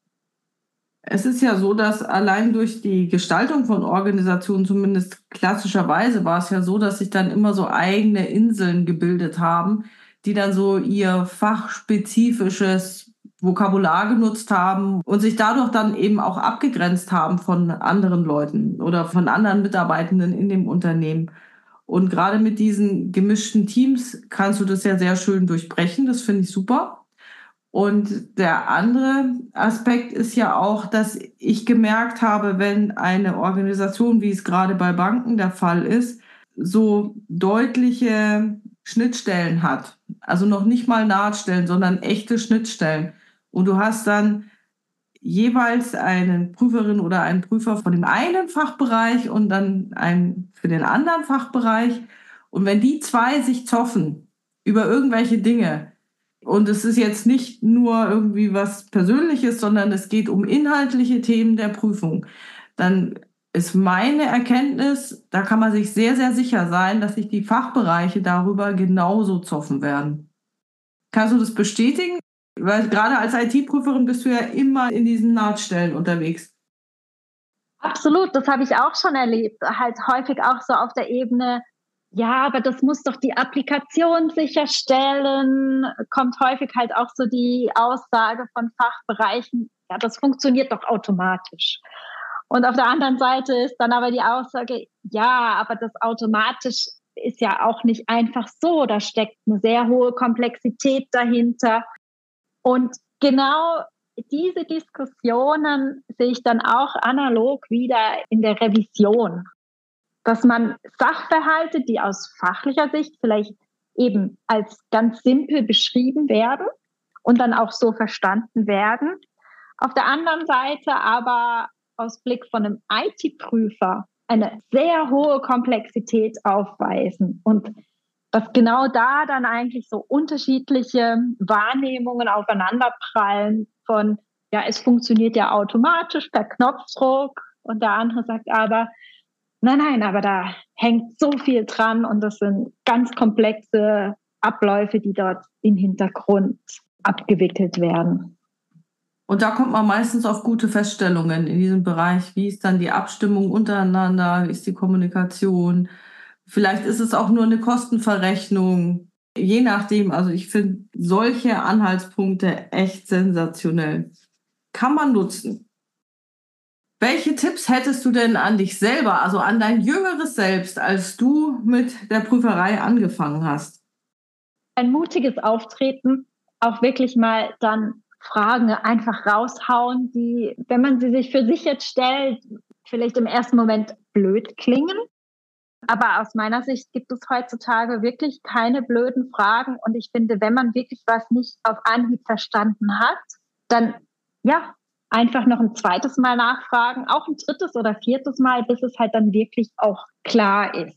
Es ist ja so, dass allein durch die Gestaltung von Organisationen, zumindest klassischerweise war es ja so, dass sich dann immer so eigene Inseln gebildet haben, die dann so ihr fachspezifisches Vokabular genutzt haben und sich dadurch dann eben auch abgegrenzt haben von anderen Leuten oder von anderen Mitarbeitenden in dem Unternehmen. Und gerade mit diesen gemischten Teams kannst du das ja sehr schön durchbrechen. Das finde ich super. Und der andere Aspekt ist ja auch, dass ich gemerkt habe, wenn eine Organisation, wie es gerade bei Banken der Fall ist, so deutliche Schnittstellen hat, also noch nicht mal Nahtstellen, sondern echte Schnittstellen. Und du hast dann jeweils einen Prüferin oder einen Prüfer von dem einen Fachbereich und dann einen für den anderen Fachbereich. Und wenn die zwei sich zoffen über irgendwelche Dinge, und es ist jetzt nicht nur irgendwie was Persönliches, sondern es geht um inhaltliche Themen der Prüfung, dann ist meine Erkenntnis, da kann man sich sehr, sehr sicher sein, dass sich die Fachbereiche darüber genauso zoffen werden. Kannst du das bestätigen? Weil gerade als I T-Prüferin bist du ja immer in diesen Nahtstellen unterwegs.
Absolut, das habe ich auch schon erlebt. Halt häufig auch so auf der Ebene, ja, aber das muss doch die Applikation sicherstellen. Kommt häufig halt auch so die Aussage von Fachbereichen, ja, das funktioniert doch automatisch. Und auf der anderen Seite ist dann aber die Aussage, ja, aber das automatisch ist ja auch nicht einfach so. Da steckt eine sehr hohe Komplexität dahinter. Und genau diese Diskussionen sehe ich dann auch analog wieder in der Revision. Dass man Sachverhalte, die aus fachlicher Sicht vielleicht eben als ganz simpel beschrieben werden und dann auch so verstanden werden, auf der anderen Seite aber aus Blick von einem I T-Prüfer eine sehr hohe Komplexität aufweisen und dass genau da dann eigentlich so unterschiedliche Wahrnehmungen aufeinanderprallen von, ja, es funktioniert ja automatisch per Knopfdruck und der andere sagt aber, nein, nein, aber da hängt so viel dran und das sind ganz komplexe Abläufe, die dort im Hintergrund abgewickelt werden.
Und da kommt man meistens auf gute Feststellungen in diesem Bereich. Wie ist dann die Abstimmung untereinander? Wie ist die Kommunikation? Vielleicht ist es auch nur eine Kostenverrechnung. Je nachdem, also ich finde solche Anhaltspunkte echt sensationell. Kann man nutzen. Welche Tipps hättest du denn an dich selber, also an dein jüngeres Selbst, als du mit der Prüferei angefangen hast?
Ein mutiges Auftreten, auch wirklich mal dann Fragen einfach raushauen, die, wenn man sie sich für sich jetzt stellt, vielleicht im ersten Moment blöd klingen. Aber aus meiner Sicht gibt es heutzutage wirklich keine blöden Fragen. Und ich finde, wenn man wirklich was nicht auf Anhieb verstanden hat, dann ja, einfach noch ein zweites Mal nachfragen, auch ein drittes oder viertes Mal, bis es halt dann wirklich auch klar ist.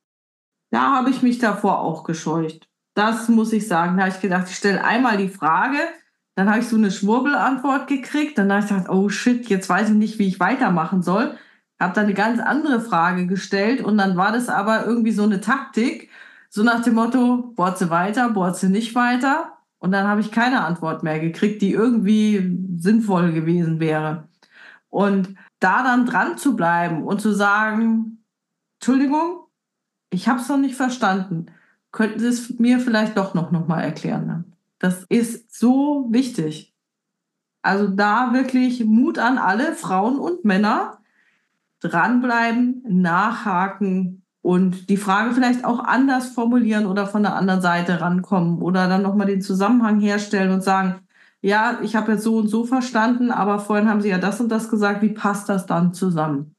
Da habe ich mich davor auch gescheucht. Das muss ich sagen. Da habe ich gedacht, ich stelle einmal die Frage, dann habe ich so eine Schwurbelantwort gekriegt. Dann habe ich gedacht, oh shit, jetzt weiß ich nicht, wie ich weitermachen soll. Habe dann eine ganz andere Frage gestellt und dann war das aber irgendwie so eine Taktik, so nach dem Motto, bohrt sie weiter, bohrt sie nicht weiter. Und dann habe ich keine Antwort mehr gekriegt, die irgendwie sinnvoll gewesen wäre. Und da dann dran zu bleiben und zu sagen, Entschuldigung, ich habe es noch nicht verstanden. Könnten Sie es mir vielleicht doch noch, noch mal erklären? Ne? Das ist so wichtig. Also da wirklich Mut an alle Frauen und Männer, dranbleiben, nachhaken und die Frage vielleicht auch anders formulieren oder von der anderen Seite rankommen oder dann nochmal den Zusammenhang herstellen und sagen, ja, ich habe jetzt so und so verstanden, aber vorhin haben Sie ja das und das gesagt, wie passt das dann zusammen?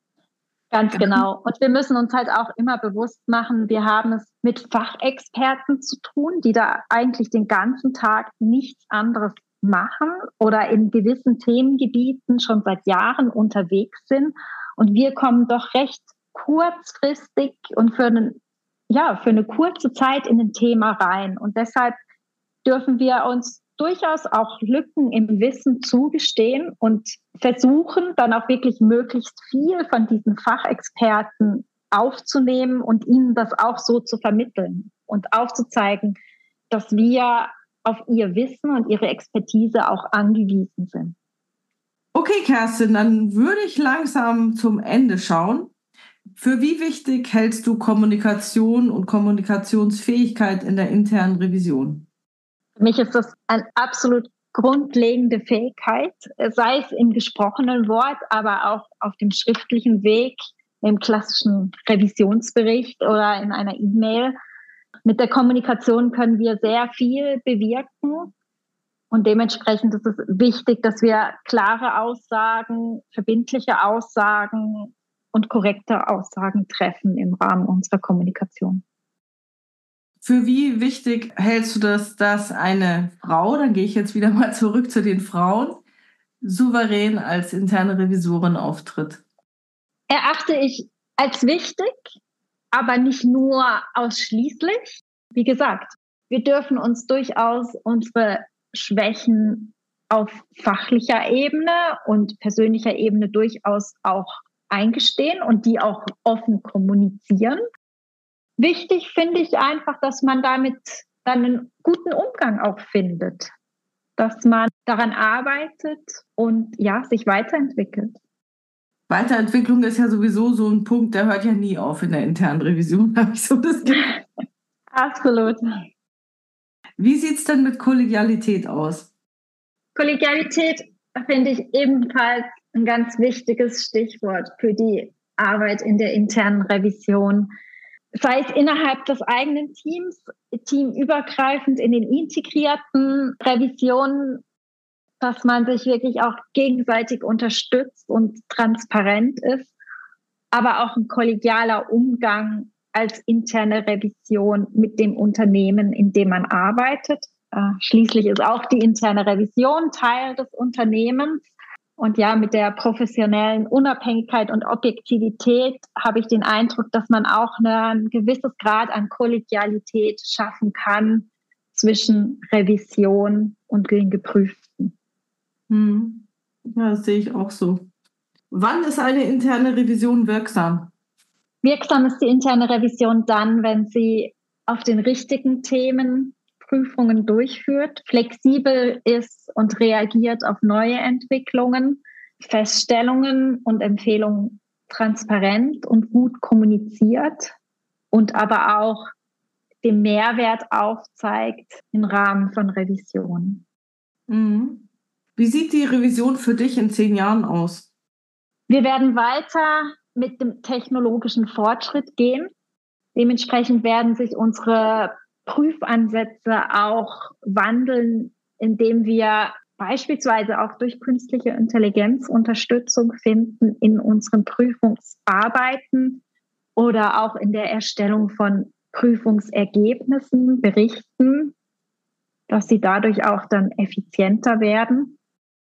Ganz genau. Und wir müssen uns halt auch immer bewusst machen, wir haben es mit Fachexperten zu tun, die da eigentlich den ganzen Tag nichts anderes machen oder in gewissen Themengebieten schon seit Jahren unterwegs sind. Und wir kommen doch recht kurzfristig und für, einen, ja, für eine kurze Zeit in ein Thema rein. Und deshalb dürfen wir uns durchaus auch Lücken im Wissen zugestehen und versuchen, dann auch wirklich möglichst viel von diesen Fachexperten aufzunehmen und ihnen das auch so zu vermitteln und aufzuzeigen, dass wir auf ihr Wissen und ihre Expertise auch angewiesen sind.
Okay, Kerstin, dann würde ich langsam zum Ende schauen. Für wie wichtig hältst du Kommunikation und Kommunikationsfähigkeit in der internen Revision?
Für mich ist das eine absolut grundlegende Fähigkeit, sei es im gesprochenen Wort, aber auch auf dem schriftlichen Weg, im klassischen Revisionsbericht oder in einer E-Mail. Mit der Kommunikation können wir sehr viel bewirken und dementsprechend ist es wichtig, dass wir klare Aussagen, verbindliche Aussagen und korrekte Aussagen treffen im Rahmen unserer Kommunikation.
Für wie wichtig hältst du das, dass eine Frau, dann gehe ich jetzt wieder mal zurück zu den Frauen, souverän als interne Revisorin auftritt?
Erachte ich als wichtig, aber nicht nur ausschließlich. Wie gesagt, wir dürfen uns durchaus unsere Schwächen auf fachlicher Ebene und persönlicher Ebene durchaus auch eingestehen und die auch offen kommunizieren. Wichtig finde ich einfach, dass man damit dann einen guten Umgang auch findet, dass man daran arbeitet und ja, sich weiterentwickelt.
Weiterentwicklung ist ja sowieso so ein Punkt, der hört ja nie auf in der internen Revision, habe ich so das Gefühl.
Absolut.
Wie sieht es denn mit Kollegialität aus?
Kollegialität finde ich ebenfalls ein ganz wichtiges Stichwort für die Arbeit in der internen Revision. Sei es innerhalb des eigenen Teams, teamübergreifend in den integrierten Revisionen, dass man sich wirklich auch gegenseitig unterstützt und transparent ist, aber auch ein kollegialer Umgang als interne Revision mit dem Unternehmen, in dem man arbeitet. Schließlich ist auch die interne Revision Teil des Unternehmens. Und ja, mit der professionellen Unabhängigkeit und Objektivität habe ich den Eindruck, dass man auch ein gewisses Grad an Kollegialität schaffen kann zwischen Revision und den Geprüften.
Hm. Ja, das sehe ich auch so. Wann ist eine interne Revision wirksam?
Wirksam ist die interne Revision dann, wenn sie auf den richtigen Themen Prüfungen durchführt, flexibel ist und reagiert auf neue Entwicklungen, Feststellungen und Empfehlungen transparent und gut kommuniziert und aber auch den Mehrwert aufzeigt im Rahmen von Revisionen.
Mhm. Wie sieht die Revision für dich in zehn Jahren aus?
Wir werden weiter mit dem technologischen Fortschritt gehen. Dementsprechend werden sich unsere Prüfansätze auch wandeln, indem wir beispielsweise auch durch künstliche Intelligenz Unterstützung finden in unseren Prüfungsarbeiten oder auch in der Erstellung von Prüfungsergebnissen, Berichten, dass sie dadurch auch dann effizienter werden.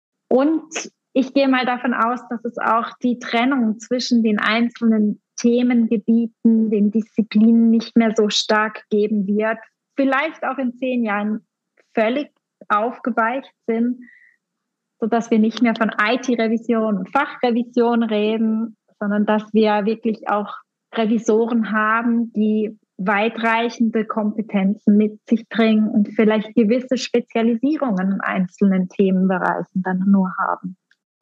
Und ich gehe mal davon aus, dass es auch die Trennung zwischen den einzelnen Themengebieten, den Disziplinen nicht mehr so stark geben wird. Vielleicht auch in zehn Jahren völlig aufgeweicht sind, sodass wir nicht mehr von I T-Revision und Fachrevision reden, sondern dass wir wirklich auch Revisoren haben, die weitreichende Kompetenzen mit sich bringen und vielleicht gewisse Spezialisierungen in einzelnen Themenbereichen dann nur haben.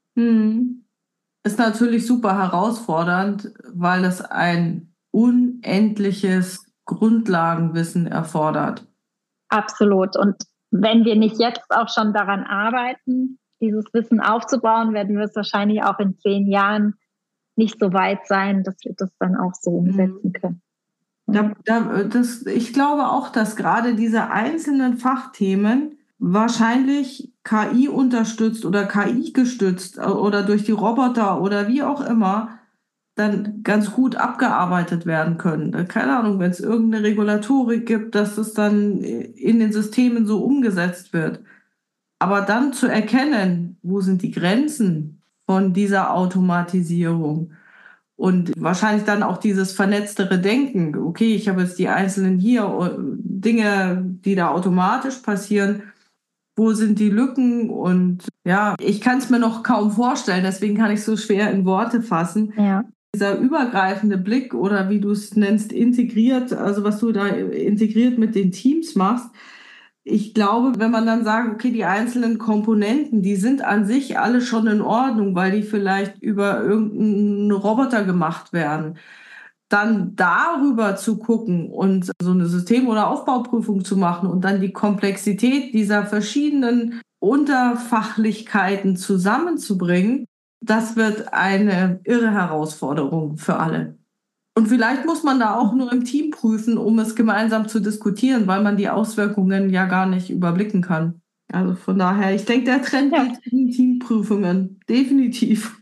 Hm. Ist natürlich super herausfordernd, weil es ein unendliches Grundlagenwissen erfordert.
Absolut. Und wenn wir nicht jetzt auch schon daran arbeiten, dieses Wissen aufzubauen, werden wir es wahrscheinlich auch in zehn Jahren nicht so weit sein, dass wir das dann auch so umsetzen können.
Da, da, das, ich glaube auch, dass gerade diese einzelnen Fachthemen wahrscheinlich K I unterstützt oder K I gestützt oder durch die Roboter oder wie auch immer dann ganz gut abgearbeitet werden können. Keine Ahnung, wenn es irgendeine Regulatorik gibt, dass es dann in den Systemen so umgesetzt wird. Aber dann zu erkennen, wo sind die Grenzen von dieser Automatisierung und wahrscheinlich dann auch dieses vernetztere Denken. Okay, ich habe jetzt die einzelnen hier Dinge, die da automatisch passieren. Wo sind die Lücken? Und ja, ich kann es mir noch kaum vorstellen, deswegen kann ich es so schwer in Worte fassen.
Ja.
Dieser übergreifende Blick oder wie du es nennst, integriert, also was du da integriert mit den Teams machst. Ich glaube, wenn man dann sagt, okay, die einzelnen Komponenten, die sind an sich alle schon in Ordnung, weil die vielleicht über irgendeinen Roboter gemacht werden, dann darüber zu gucken und so eine System- oder Aufbauprüfung zu machen und dann die Komplexität dieser verschiedenen Unterfachlichkeiten zusammenzubringen, das wird eine irre Herausforderung für alle. Und vielleicht muss man da auch nur im Team prüfen, um es gemeinsam zu diskutieren, weil man die Auswirkungen ja gar nicht überblicken kann. Also von daher, ich denke, der Trend
Ja.
geht in Teamprüfungen. Definitiv.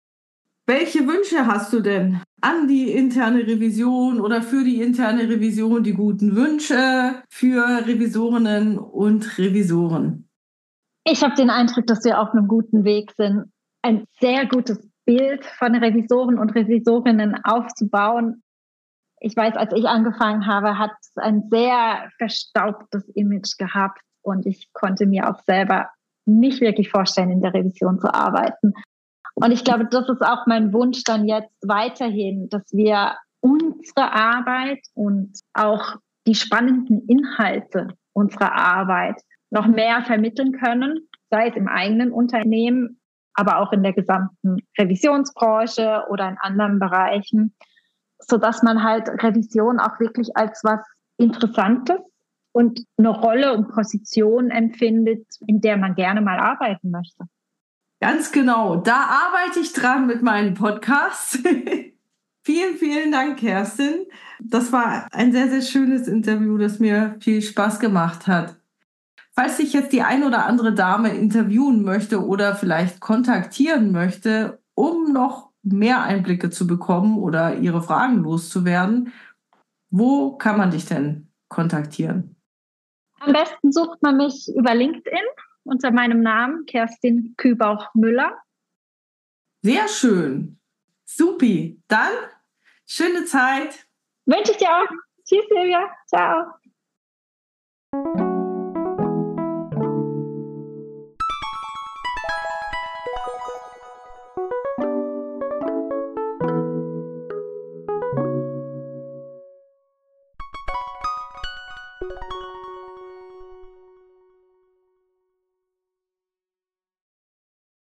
Welche Wünsche hast du denn an die interne Revision oder für die interne Revision, die guten Wünsche für Revisorinnen und Revisoren?
Ich habe den Eindruck, dass wir auf einem guten Weg sind, ein sehr gutes Bild von Revisoren und Revisorinnen aufzubauen. Ich weiß, als ich angefangen habe, hat es ein sehr verstaubtes Image gehabt und ich konnte mir auch selber nicht wirklich vorstellen, in der Revision zu arbeiten. Und ich glaube, das ist auch mein Wunsch dann jetzt weiterhin, dass wir unsere Arbeit und auch die spannenden Inhalte unserer Arbeit noch mehr vermitteln können, sei es im eigenen Unternehmen, aber auch in der gesamten Revisionsbranche oder in anderen Bereichen, sodass man halt Revision auch wirklich als was Interessantes und eine Rolle und Position empfindet, in der man gerne mal arbeiten möchte.
Ganz genau, da arbeite ich dran mit meinem Podcast. Vielen, vielen Dank, Kerstin. Das war ein sehr, sehr schönes Interview, das mir viel Spaß gemacht hat. Falls dich jetzt die ein oder andere Dame interviewen möchte oder vielleicht kontaktieren möchte, um noch mehr Einblicke zu bekommen oder ihre Fragen loszuwerden, wo kann man dich denn kontaktieren?
Am besten sucht man mich über LinkedIn unter meinem Namen, Kerstin Kübauch-Müller.
Sehr schön. Supi. Dann schöne Zeit.
Wünsche ich dir auch. Tschüss, Silvia. Ciao.